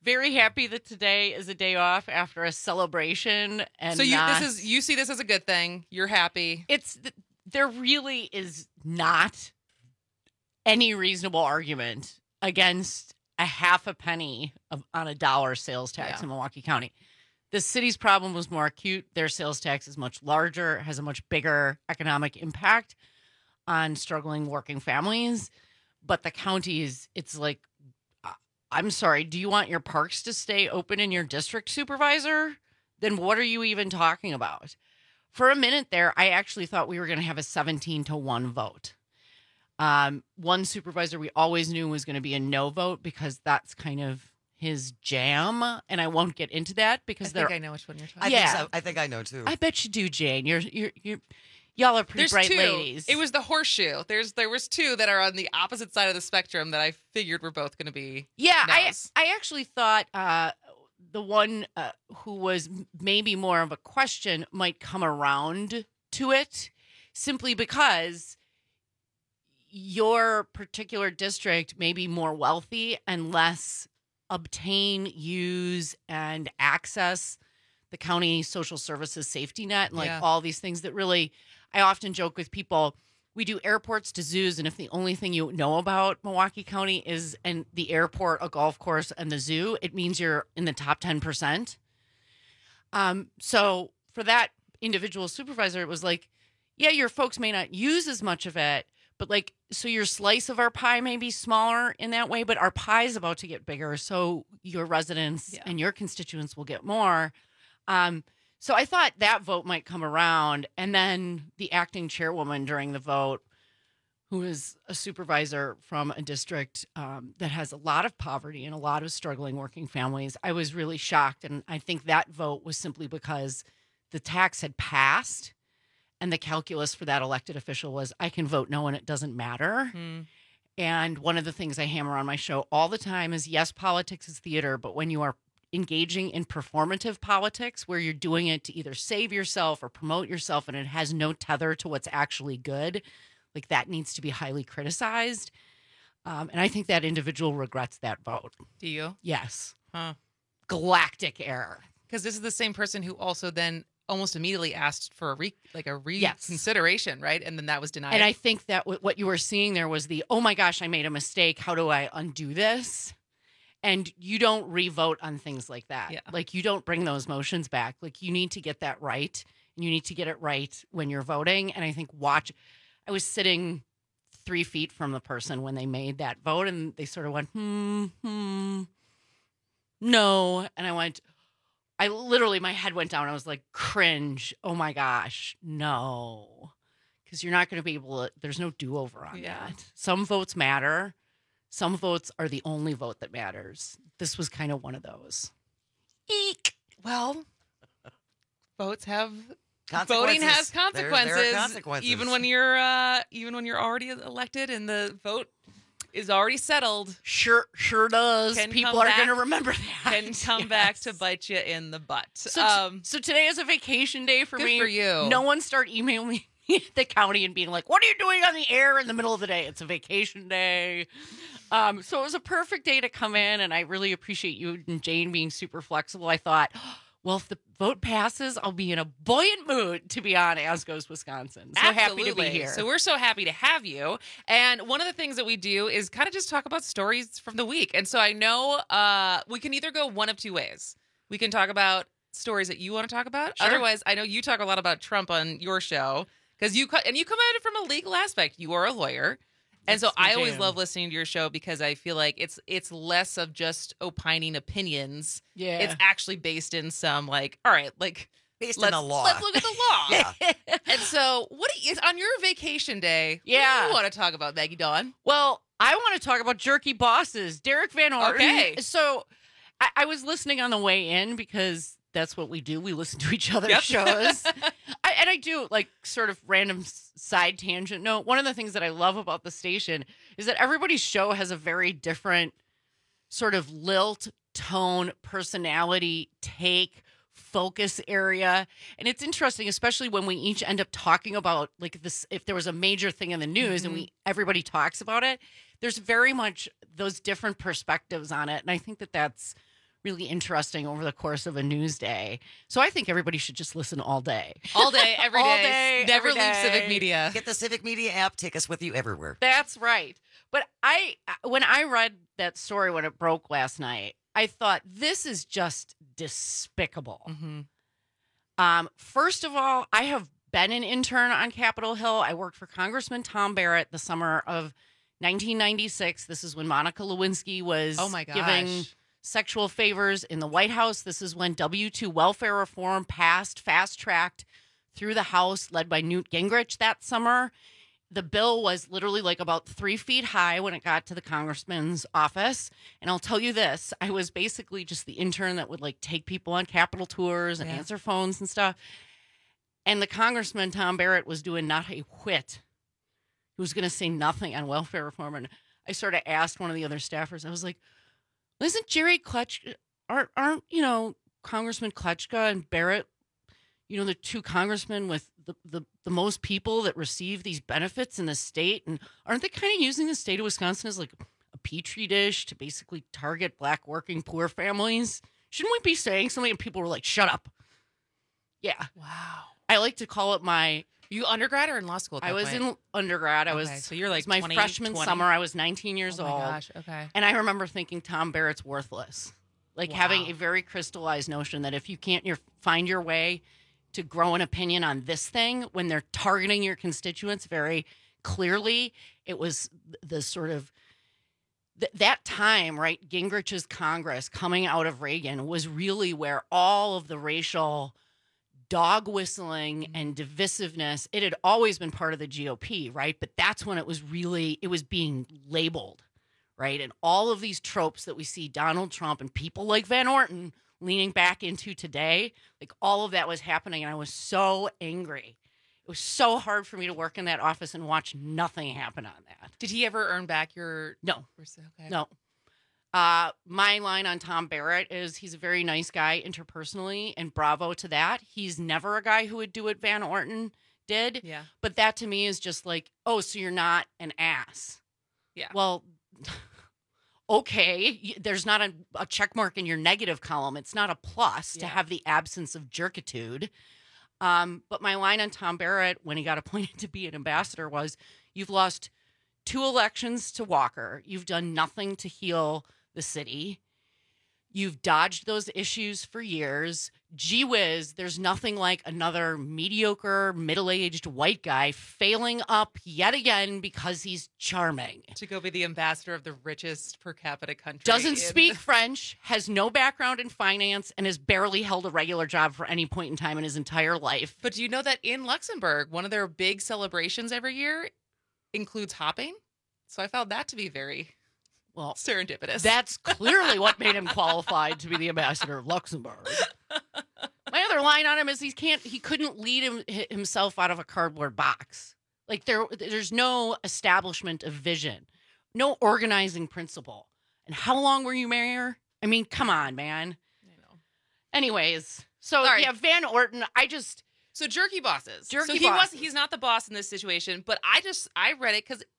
very happy that today is a day off after a celebration. And
so you
not,
this is you see this as a good thing. You're happy.
It's there really is not any reasonable argument against a half a penny of, on a dollar sales tax
Yeah.
in Milwaukee County. The city's problem was more acute. Their sales tax is much larger, has a much bigger economic impact on struggling working families. But the counties, it's like, I'm sorry, do you want your parks to stay open in your district, supervisor? Then what are you even talking about? For a minute there, I actually thought we were going to have a seventeen to one vote. Um, one supervisor we always knew was going to be a no vote because that's kind of his jam. And I won't get into that because
I think
they're,
I know which one you're talking
I
yeah,
think so. I think I know too.
I bet you do, Jane. You're, you're, you're, y'all are pretty
There's
bright
two.
ladies.
It was the horseshoe. There's there was two that are on the opposite side of the spectrum that I figured were both going to be.
Yeah, I
no's.
I actually thought uh, the one uh, who was maybe more of a question might come around to it, simply because your particular district may be more wealthy and less obtain, use, and access the county social services safety net and like
Yeah.
all these things that really, I often joke with people, we do airports to zoos, and if the only thing you know about Milwaukee County is and the airport, a golf course, and the zoo, it means you're in the top ten percent. Um, so for that individual supervisor, it was like, yeah, your folks may not use as much of it, but like, so your slice of our pie may be smaller in that way, but our pie is about to get bigger. So your residents
Yeah.
and your constituents will get more. Um, so I thought that vote might come around. And then the acting chairwoman during the vote, who is a supervisor from a district um, that has a lot of poverty and a lot of struggling working families, I was really shocked. And I think that vote was simply because the tax had passed. And the calculus for that elected official was, I can vote no and it doesn't matter.
Mm.
And one of the things I hammer on my show all the time is, yes, politics is theater, but when you are engaging in performative politics where you're doing it to either save yourself or promote yourself and it has no tether to what's actually good, like that needs to be highly criticized. Um, and I think that individual regrets that vote.
Do you?
Yes.
Huh.
Galactic error.
Because this is the same person who also then almost immediately asked for a re like a
Yes.
reconsideration, right? And then that was denied.
And I think that w- what you were seeing there was the, oh my gosh, I made a mistake. How do I undo this? And you don't re-vote on things like that.
Yeah.
Like you don't bring those motions back. Like you need to get that right. And you need to get it right when you're voting. And I think watch, I was sitting three feet from the person when they made that vote and they sort of went, hmm, hmm, no. And I went, I literally, my head went down. I was like, cringe. Oh my gosh, no. Because you're not going to be able to, there's no do-over on
Yeah.
that. Some votes matter. Some votes are the only vote that matters. This was kind of one of those.
Eek. Well, votes have
Consequences.
voting has
There- there are
consequences,
consequences.
even when you're uh, even when you're already elected and the vote is already settled.
Sure, sure does.
Can
People
come
are
back-
going to remember that.
Can come back to bite you in the butt.
So, t-
um,
so today is a vacation day for
good
me.
for you.
No one start emailing me at the county and being like, what are you doing on the air in the middle of the day? It's a vacation day. Um, so it was a perfect day to come in, and I really appreciate you and Jane being super flexible. I thought, well, if the vote passes, I'll be in a buoyant mood to be on As Goes Wisconsin. So happy to be
Absolutely.
here.
So we're so happy to have you. And one of the things that we do is kind of just talk about stories from the week. And so I know uh, we can either go one of two ways. We can talk about stories that you want to talk about.
Sure.
Otherwise, I know you talk a lot about Trump on your show because you co- and you come at it from a legal aspect. You are a lawyer. And so
That's my
I always
jam.
love listening to your show because I feel like it's it's less of just opining opinions.
Yeah.
It's actually based in some like, all right, like
Based in
let's,
the law.
let's look at the law.
Yeah.
And so, what do you, on your vacation day? What
Yeah.
do you want to talk about, Maggie Dawn?
Well, I want to talk about jerky bosses. Derek Van Orden.
Okay.
So I, I was listening on the way in because that's what we do. We listen to each other's
Yep.
shows. I, and I do like sort of random s- side tangent note. One of the things that I love about the station is that everybody's show has a very different sort of lilt, tone, personality, take, focus area. And it's interesting, especially when we each end up talking about like this, if there was a major thing in the news and we everybody talks about it, there's very much those different perspectives on it. And I think that that's really interesting over the course of a news day. So I think everybody should just listen all day.
All day, every
All
day.
day,
Never
every
leave
day.
Civic Media.
Get the Civic Media app. Take us with you everywhere.
That's right. But I, when I read that story when it broke last night, I thought this is just despicable.
Mm-hmm.
Um, first of all, I have been an intern on Capitol Hill. I worked for Congressman Tom Barrett the summer of nineteen ninety-six. This is when Monica Lewinsky was
Oh my gosh.
giving sexual favors in the White House. This is when W two welfare reform passed, fast-tracked through the House, led by Newt Gingrich that summer. The bill was literally like about three feet high when it got to the congressman's office. And I'll tell you this, I was basically just the intern that would like take people on Capitol tours and
Yeah.
answer phones and stuff. And the congressman, Tom Barrett, was doing not a whit. He was going to say nothing on welfare reform. And I sort of asked one of the other staffers, I was like, isn't Jerry Kletchka, aren't, aren't, you know, Congressman Kletchka and Barrett, you know, the two congressmen with the, the, the most people that receive these benefits in the state? And aren't they kind of using the state of Wisconsin as like a petri dish to basically target black working poor families? Shouldn't we be saying something? And people were like, shut up. Yeah.
Wow.
I like to call it my...
You undergrad or in law school at
I
that
was
point?
in undergrad. I
Okay,
was...
so you're like
it was my
twenty,
freshman
twenty?
summer. I was nineteen years
Oh my
old.
gosh, okay.
And I remember thinking Tom Barrett's worthless. Like
Wow.
having a very crystallized notion that if you can't your, find your way to grow an opinion on this thing when they're targeting your constituents very clearly, it was the sort of th- that time, right? Gingrich's Congress coming out of Reagan was really where all of the racial dog whistling and divisiveness, it had always been part of the G O P, right? But that's when it was really, it was being labeled, right? And all of these tropes that we see Donald Trump and people like Van Orton leaning back into today, like all of that was happening. And I was so angry. It was so hard for me to work in that office and watch nothing happen on that.
Did he ever earn back your...
No.
Okay.
No. Uh, my line on Tom Barrett is he's a very nice guy interpersonally, and bravo to that. He's never a guy who would do what Van Orton did.
Yeah.
But that to me is just like, oh, so you're not an ass.
Yeah.
Well, okay. y- There's not a, a check mark in your negative column. It's not a plus to
Yeah.
have the absence of jerkitude. Um, but my line on Tom Barrett when he got appointed to be an ambassador was, you've lost two elections to Walker. You've done nothing to heal the city. You've dodged those issues for years. Gee whiz, there's nothing like another mediocre, middle-aged white guy failing up yet again because he's charming.
To go be the ambassador of the richest per capita country.
Doesn't
in-
speak French, has no background in finance, and has barely held a regular job for any point in time in his entire life.
But do you know that in Luxembourg, one of their big celebrations every year includes hopping? So I found that to be very
well
serendipitous.
That's clearly what made him qualified to be the ambassador of Luxembourg. My other line on him is he can't, he couldn't lead him, himself out of a cardboard box. Like there, there's no establishment of vision, no organizing principle. And how long were you mayor? I mean, come on, man. I know. Anyways, so
All right.
yeah, Van Orton. I just
So jerky bosses.
Jerky
so he
bosses.
was he's not the boss in this situation, but I just I read it because,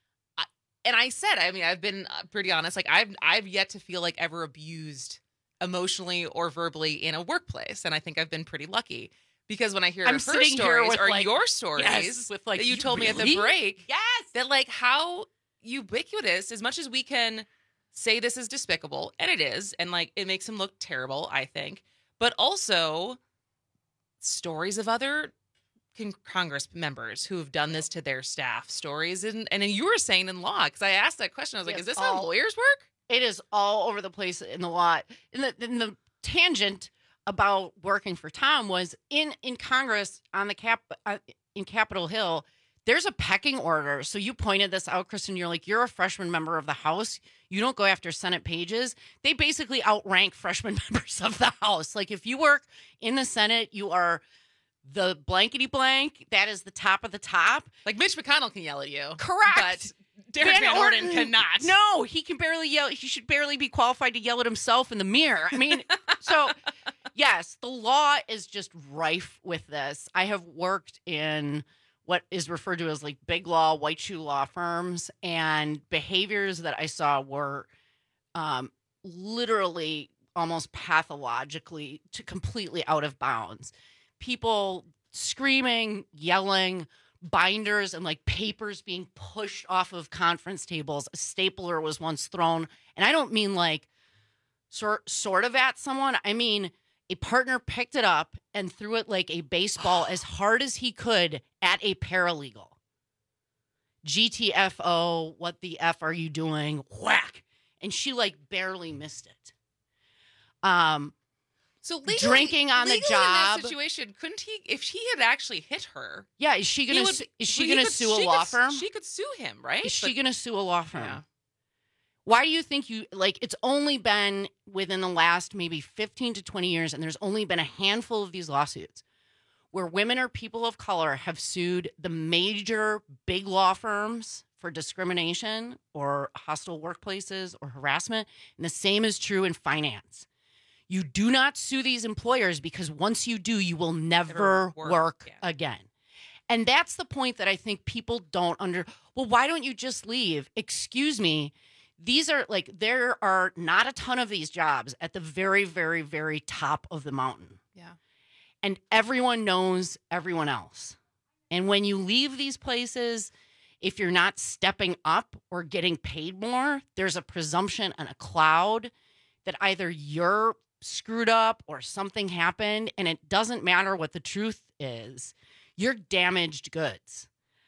and I said, I mean, I've been uh, pretty honest. Like I've I've yet to feel like ever abused emotionally or verbally in a workplace, and I think I've been pretty lucky because when I hear
I'm
her
sitting here
stories
with,
or
like-
your stories
yes, with, like,
that you
you
told me at the
really?
break,
Yes.
that like how ubiquitous, as much as we can say this is despicable, and it is, and like it makes him look terrible, I think, but also stories of other con- Congress members who have done this to their staff, stories, and and then you were saying in law, because I asked that question, I was like,
Yes,
is this
all-
how lawyers work?
It is all over the place in the lot. In the, in the tangent about working for Tom was in, in Congress on the cap uh, in Capitol Hill. There's a pecking order. So you pointed this out, Kristen. You're like, you're a freshman member of the House. You don't go after Senate pages. They basically outrank freshman members of the House. Like if you work in the Senate, you are the blankety blank. That is the top of the top.
Like Mitch McConnell can yell at you.
Correct.
But Derek Van, Orden cannot.
No, he can barely yell. He should barely be qualified to yell at himself in the mirror. I mean, so yes, the law is just rife with this. I have worked in what is referred to as like big law, white shoe law firms, and behaviors that I saw were um, literally almost pathologically to completely out of bounds. People screaming, yelling, binders and like papers being pushed off of conference tables. A stapler was once thrown. And I don't mean like sort, sort of at someone. I mean, a partner picked it up and threw it like a baseball as hard as he could at a paralegal. G T F O, what the F are you doing? Whack. And she like barely missed it. Um,
So legally,
drinking on the
legally
job.
in that situation, couldn't he? If he had actually hit her,
Yeah, is she
he
gonna
would-
su- is she
he
gonna
could-
sue a
she
law
could-
firm?
She could sue him, right?
Is she
But-
gonna sue a law firm?
Yeah.
Why do you think you like? It's only been within the last maybe fifteen to twenty years, and there's only been a handful of these lawsuits where women or people of color have sued the major big law firms for discrimination or hostile workplaces or harassment. And the same is true in finance. You do not sue these employers because once you do, you will never,
Never work
work again. And that's the point that I think people don't under. Well, why don't you just leave? Excuse me. These are like, there are not a ton of these jobs at the very, very, very top of the mountain.
Yeah.
And everyone knows everyone else. And when you leave these places, if you're not stepping up or getting paid more, there's a presumption and a cloud that either you're screwed up or something happened, and it doesn't matter what the truth is. You're damaged goods.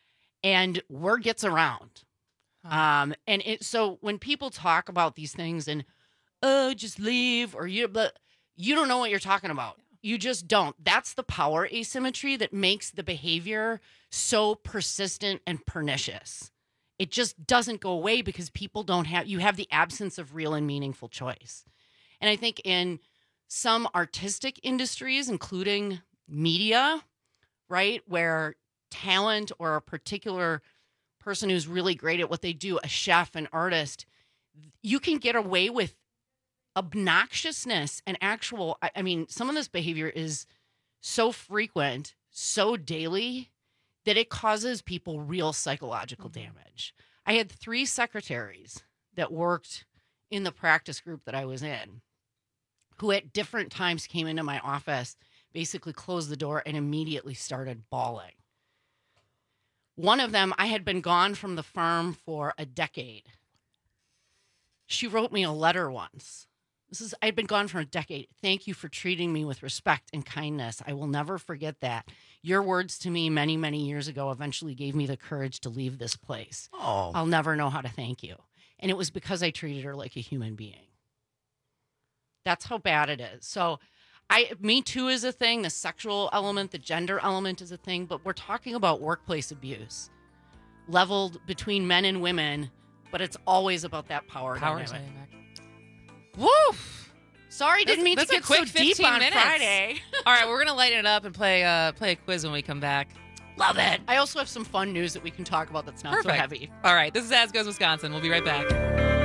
And word gets around. Um, and it, so when people talk about these things and, oh, just leave, or you, but you don't know what you're talking about. You just don't. That's the power asymmetry that makes the behavior so persistent and pernicious. It just doesn't go away because people don't have, you have the absence of real and meaningful choice. And I think in some artistic industries, including media, right, where talent or a particular person who's really great at what they do, a chef, an artist, you can get away with obnoxiousness and actual, I, I mean, some of this behavior is so frequent, so daily, that it causes people real psychological damage. I had three secretaries that worked in the practice group that I was in, who at different times came into my office, basically closed the door and immediately started bawling. One of them, I had been gone from the firm for a decade. She wrote me a letter once. This is, I'd been gone for a decade. Thank you for treating me with respect and kindness. I will never forget that. Your words to me many, many years ago eventually gave me the courage to leave this place.
Oh.
I'll never know how to thank you. And it was because I treated her like a human being. That's how bad it is. So I, Me Too is a thing. The sexual element, the gender element is a thing. But we're talking about workplace abuse leveled between men and women. But it's always about that power,
Power
dynamic.
dynamic.
Woof! Sorry, didn't
That's-
mean to
that's a
get
quick
so deep
fifteen
on
minutes.
Friday.
All right, we're gonna lighten it up and play uh play a quiz when we come back.
Love it. I also have some fun news that we can talk about that's not
Perfect.
so heavy.
All right, this is As Goes Wisconsin. We'll be right back.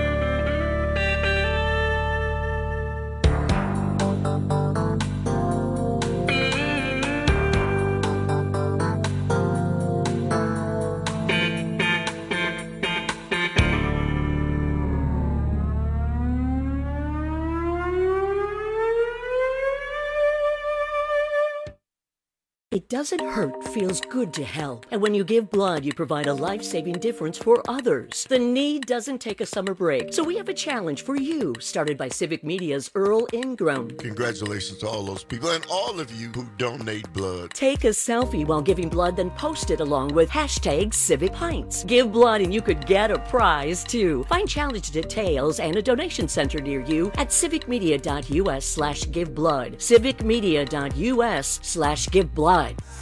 It doesn't hurt, feels good to help. And when you give blood, you provide a life-saving difference for others. The need doesn't take a summer break. So we have a challenge for you, started by Civic Media's Earl Ingram.
Congratulations to all those people and all of you who donate blood.
Take a selfie while giving blood, then post it along with hashtag Civic Pints. Give blood and you could get a prize too. Find challenge details and a donation center near you at civicmedia.us slash give blood. civicmedia.us slash give blood.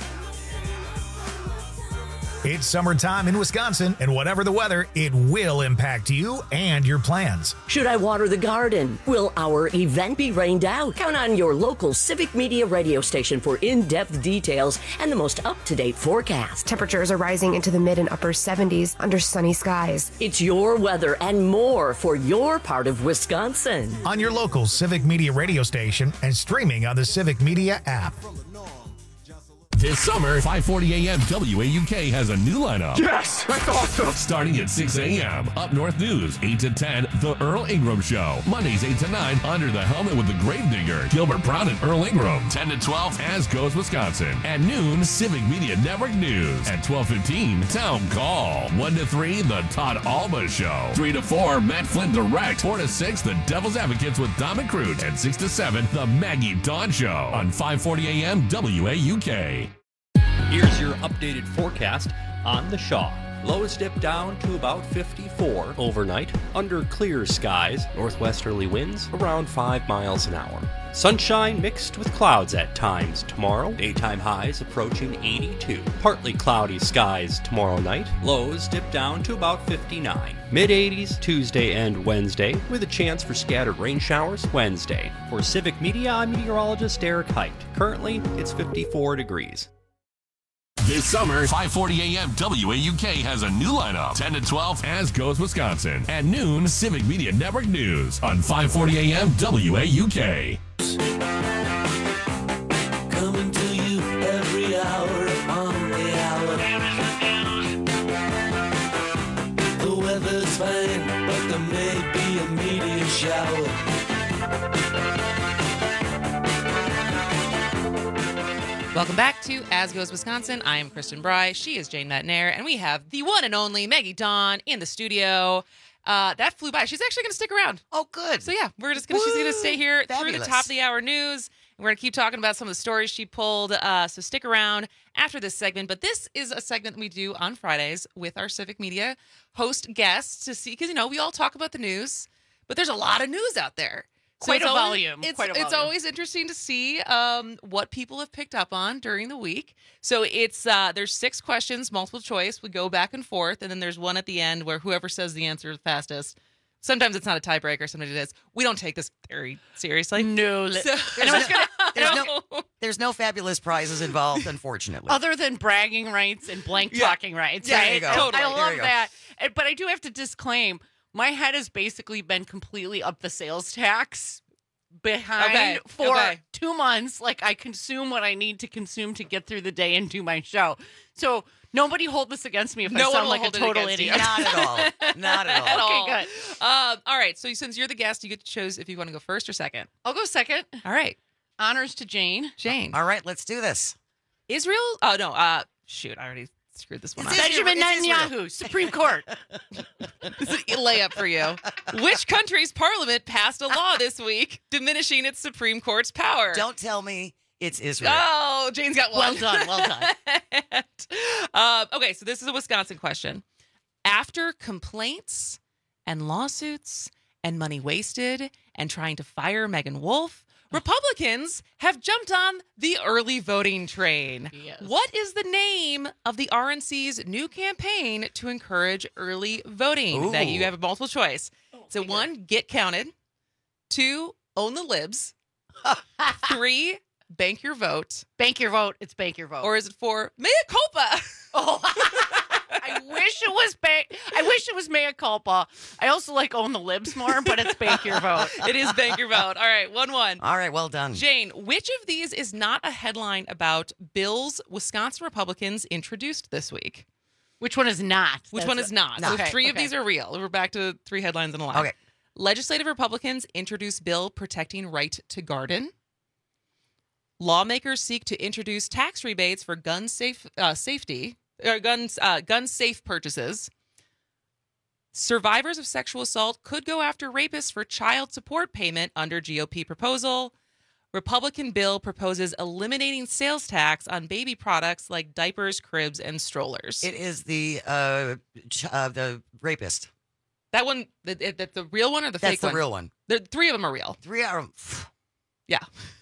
It's summertime in Wisconsin, and whatever the weather, it will impact you and your plans.
Should I water the garden? Will our event be rained out? Count on your local Civic Media radio station for in-depth details and the most up-to-date forecast.
Temperatures are rising into the mid and upper seventies under sunny skies.
It's your weather and more for your part of Wisconsin.
On your local Civic Media radio station and streaming on the Civic Media app.
This summer, five forty a.m. W A U K has a new lineup.
Yes, that's awesome.
Starting at six a.m. Up North News, eight to ten, The Earl Ingram Show. Mondays, eight to nine, Under the Helmet with the Gravedigger. Gilbert Brown and Earl Ingram. ten to twelve, As Goes Wisconsin. At noon, Civic Media Network News. At twelve fifteen, Town Call. one to three, The Todd Alba Show. three to four, Matt Flynn Direct. four to six, The Devil's Advocates with Dominic Cruz. And six to seven, The Maggie Dawn Show. On five forty a.m. W A U K.
Here's your updated forecast on the Shaw. Lows dip down to about fifty-four overnight under clear skies. Northwesterly winds around five miles an hour. Sunshine mixed with clouds at times tomorrow. Daytime highs approaching eighty-two. Partly cloudy skies tomorrow night. Lows dip down to about fifty-nine. mid eighties Tuesday and Wednesday with a chance for scattered rain showers Wednesday. For Civic Media, I'm meteorologist Eric Height. Currently, it's fifty-four degrees.
This summer, five forty a.m. W A U K has a new lineup. ten to twelve, As Goes Wisconsin. At noon, Civic Media Network News. On five forty a.m. W A U K.
Coming to you every hour on the hour. The weather's fine, but there may be a meteor shower.
Welcome back to As Goes Wisconsin. I am Kristen Bry. She is Jane Metnair. And we have the one and only Maggie Dawn in the studio. Uh, that flew by. She's actually going to stick around.
Oh, good.
So, yeah, we're just gonna, she's going to stay here
Fabulous.
through the top of the hour news. And we're going to keep talking about some of the stories she pulled. Uh, so stick around after this segment. But this is a segment that we do on Fridays with our Civic Media host guests to see, because, you know, we all talk about the news, but there's a lot of news out there. So
Quite
it's
a
always,
volume.
It's,
Quite a
it's
volume.
always interesting to see um, what people have picked up on during the week. So it's uh, there's six questions, multiple choice. We go back and forth, and then there's one at the end where whoever says the answer the fastest. Sometimes it's not a tiebreaker. Sometimes it is. We don't take this very seriously.
No.
So,
There's, no, there's, no, there's no fabulous prizes involved, unfortunately.
Other than bragging rights and blank
Yeah.
talking rights,
Yeah,
right?
there you go.
I-
Totally.
I
There
love
you go.
that. And- But I do have to disclaim, my head has basically been completely up the sales tax behind
Okay,
for
okay.
two months. Like, I consume what I need to consume to get through the day and do my show. So nobody hold this against me if
No
I
one
sound
will
like a
hold it
total
against you.
idiot.
Not at all. Not at all.
At all.
Okay, good.
Um, all right. So since you're the guest, you get to choose if you want to go first or second.
I'll go second.
All right.
Honors to Jane.
Jane.
All right, let's do this.
Israel. Oh, no. Uh, shoot. I already screwed this one up.
It's
Benjamin
Israel. It's
Netanyahu, Supreme Court.
This is a layup for you. Which country's parliament passed a law this week diminishing its Supreme Court's power?
Don't tell me it's Israel.
Oh, Jane's got one.
Well done, well done.
um, okay, so this is a Wisconsin question. After complaints and lawsuits and money wasted and trying to fire Megan Wolf, Republicans have jumped on the early voting train.
Yes.
What is the name of the R N C's new campaign to encourage early voting?
Ooh.
That you have a multiple choice.
Oh,
So one, get counted. Two, own the libs. Three, bank your vote.
Bank your vote. It's bank your vote.
Or is it four, mea culpa?
Oh, I wish it was bank. I wish it was mea culpa. I also like own the libs more, but it's bank your vote.
It is bank your vote. All right, one one.
All right, well done.
Jane, which of these is not a headline about bills Wisconsin Republicans introduced this week?
Which one is not?
Which
That's
one
a-
is not?
No.
So
Okay,
three of
okay.
these are real. We're back to three headlines in a line.
Okay.
Legislative Republicans introduce bill protecting right to garden. Lawmakers seek to introduce tax rebates for gun safe uh, safety, uh, guns, uh, gun safe purchases. Survivors of sexual assault could go after rapists for child support payment under G O P proposal. Republican bill proposes eliminating sales tax on baby products like diapers, cribs, and strollers.
It is the uh, ch- uh the rapist.
that one, the, the, the real one or the
That's
fake
the
one?
real one.
The three of them are real.
Three are.
Yeah.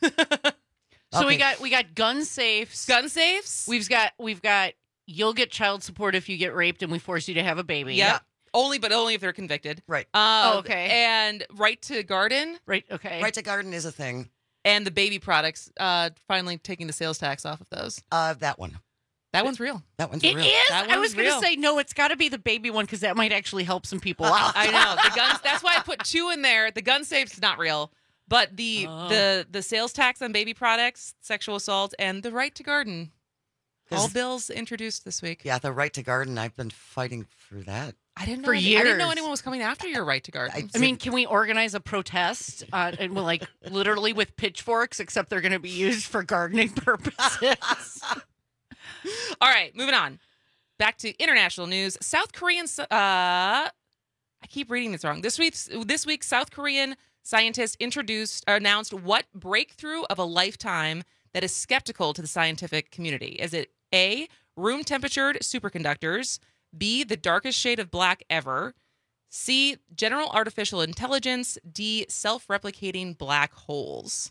So we
Okay.
got we got gun safes.
Gun safes.
We've got we've got you'll get child support if you get raped and we force you to have a baby.
Yep. Only, but only if they're convicted.
Right.
Um,
Oh, okay.
And right to garden.
Right. Okay.
Right to garden is a thing.
And the baby products, uh, finally taking the sales tax off of those.
Uh, that one.
That one's real.
That one's
It
real.
is.
That
I
one's
was going
real.
to say no. It's got to be the baby one because that might actually help some people out.
I know the guns. That's why I put two in there. The gun safe's not real, but the
Oh.
the the sales tax on baby products, sexual assault, and the right to garden All bills introduced this week.
Yeah, the right to garden. I've been fighting for that.
I didn't know.
For
any-
years.
I didn't know anyone was coming after your right to garden.
I mean, can we organize a protest uh, and we'll like literally with pitchforks, except they're going to be used for gardening purposes?
All right, moving on. Back to international news. South Korean. Uh, I keep reading this wrong. This week, this week, South Korean scientists introduced, announced what breakthrough of a lifetime that is skeptical to the scientific community. Is it A, room temperatured superconductors? B, the darkest shade of black ever? C, general artificial intelligence? D, self-replicating black holes?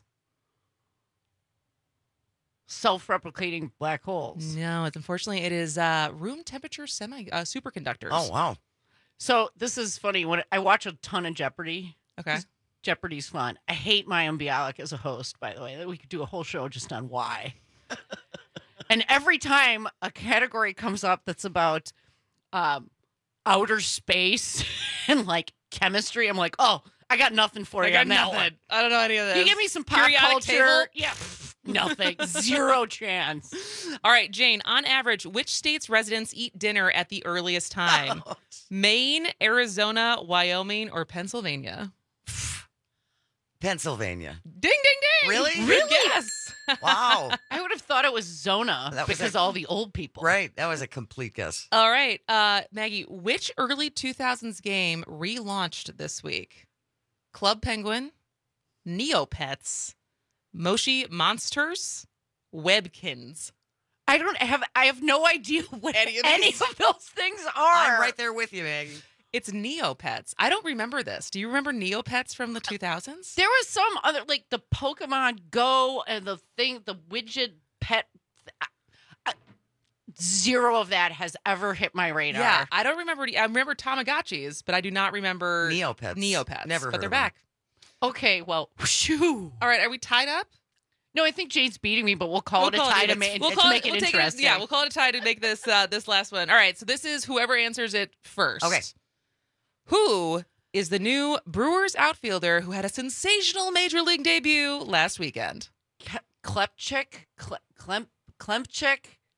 Self-replicating black holes.
No, it's, unfortunately, it is uh, room temperature semi uh, superconductors.
Oh, wow.
So this is funny. When I watch a ton of Jeopardy.
Okay.
Jeopardy's fun. I hate Mayim Bialik as a host, by the way. We could do a whole show just on why. And every time a category comes up that's about um, outer space and like chemistry, I'm like, oh, I got nothing for
I
you
got
on that
nothing.
one.
I don't know any of this.
You give me some pop
Periodic
culture.
table?
Yeah, pff, nothing. Zero chance.
All right, Jane, on average, which state's residents eat dinner at the earliest time? Maine, Arizona, Wyoming, or Pennsylvania?
Pennsylvania.
Ding, ding, ding.
Really?
Good guess.
Wow.
I would have thought it was Zona
That was
because
a-
all the old people.
Right. That was a complete guess.
All right, uh, Maggie, which early two thousands game relaunched this week? Club Penguin, Neopets, Moshi Monsters, Webkins.
I don't have. I have no idea what
Any
any
of
of,
these?
those things are.
I'm right there with you, Maggie.
It's Neopets. I don't remember this. Do you remember Neopets from the two thousands?
There was some other, like the Pokemon Go and the thing, the widget pet. I- I- Zero of that has ever hit my radar.
Yeah, I don't remember. I remember Tamagotchis, but I do not remember
Neopets.
Neopets.
Never
but
heard
they're
of them.
back.
Okay, well, shoo.
All right, are we tied up?
No, I think Jane's beating me, but we'll call
We'll
it a
call
tie
it,
to,
a-
ma-
we'll
to
call
make it
we'll take
interesting.
yeah, we'll call it a tie to make this uh, this last one. All right, so this is whoever answers it first.
Okay.
Who is the new Brewers outfielder who had a sensational major league debut last weekend?
Ke- Klepchik, Kle- Klem, Klemchik.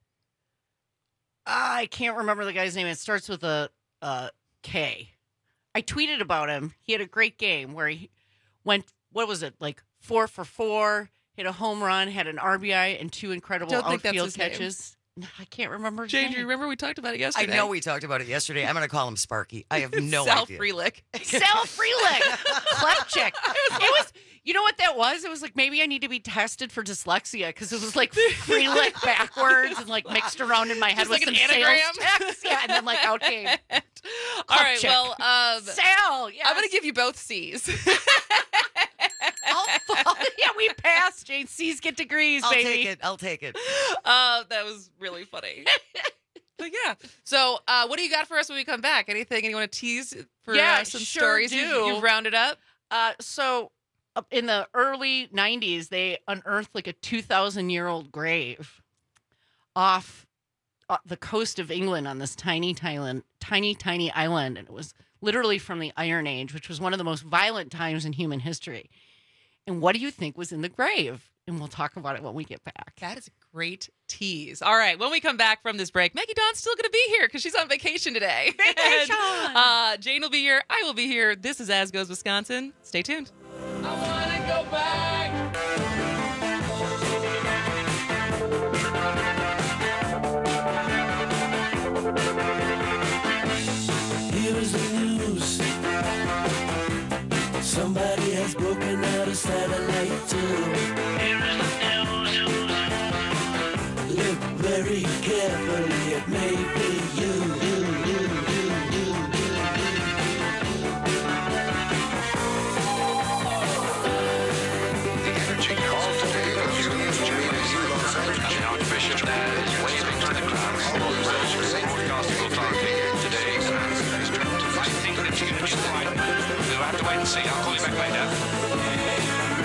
Ah, I can't remember the guy's name. It starts with a uh, K. I tweeted about him. He had a great game where he went, what was it, like four for four, hit a home run, had an R B I, and two incredible
Don't think that's
outfield
his name.
catches. I can't remember. his
Jane, do you
name.
remember we talked about it
I
yesterday?
know we talked about it yesterday. I'm going to call him Sparky. I have no
Sal
idea.
Frelick.
Sal Frelick, Klepchik. It was, you know what that was? It was like maybe I need to be tested for dyslexia because it was like Frelick backwards and like mixed around in my head
Just
with
like an
some
anagram?
sales text. Yeah, and then like out came
All right,
Klepchik.
well, um,
Sal. Yes.
I'm going to give you both C's.
I'll fall. Yeah, we passed. Jane C's get degrees,
I'll
baby.
take it. I'll take it.
Uh, that was really funny. But yeah. So, uh, what do you got for us when we come back? Anything you want to tease for
Yeah,
uh, some
sure
stories
do.
You've, you've rounded up?
Uh, so up in the early nineties, they unearthed like a two thousand year old grave off uh, the coast of England on this tiny, tiny, tiny, tiny island. And it was literally from the Iron Age, which was one of the most violent times in human history. And what do you think was in the grave? And we'll talk about it when we get back.
That is a great tease. All right. When we come back from this break, Maggie Dawn's still going to be here because she's on vacation today.
Vacation!
And, uh, Jane will be here. I will be here. This is As Goes Wisconsin. Stay tuned.
I wanna go back.
Here is the news. Somebody has broken out a satellite tube. Here is the news. Look very carefully. It may be you. you, you, you, you,
The energy call today was used to Los Angeles. Archbishop is waving to the crowds. Broadcasting Authority today says I think that you can try. We'll have to wait and see. I'll call you back later.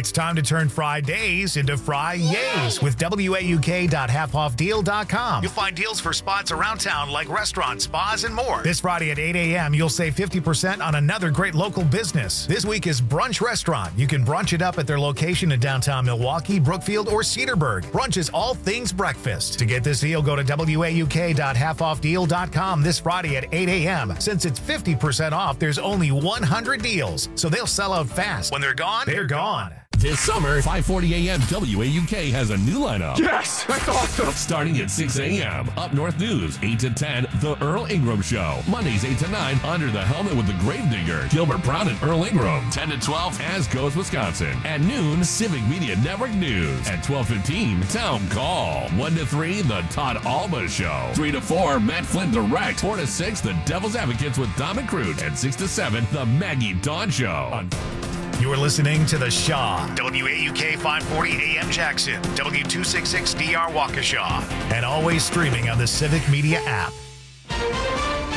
It's time to turn Fridays into Fri-yays with W A U K dot half off deal dot com. You'll find deals for spots around town like restaurants, spas, and more. This Friday at eight a.m., you'll save fifty percent on another great local business. This week is Brunch Restaurant. You can brunch it up at their location in downtown Milwaukee, Brookfield, or Cedarburg. Brunch is all things breakfast. To get this deal, go to W A U K dot half off deal dot com this Friday at eight a.m. Since it's fifty percent off, there's only one hundred deals, so they'll sell out fast. When they're gone, they're gone.
This summer, five forty a.m. W A U K has a new lineup.
Yes, that's awesome.
Starting at six a.m. Up North News, eight to ten, The Earl Ingram Show. Mondays, eight to nine, Under the Helmet with the Gravedigger. Gilbert Brown and Earl Ingram. ten to twelve, As Goes Wisconsin. At noon, Civic Media Network News. At twelve fifteen, Town Call. one to three, The Todd Alba Show. three to four, Matt Flynn Direct. four to six, The Devil's Advocates with Dom and Crute. And six to seven, The Maggie Dawn Show. On
You're listening to The Shaw, W A U K five forty A M Jackson, W two sixty-six D R Waukesha, and always streaming on the Civic Media app.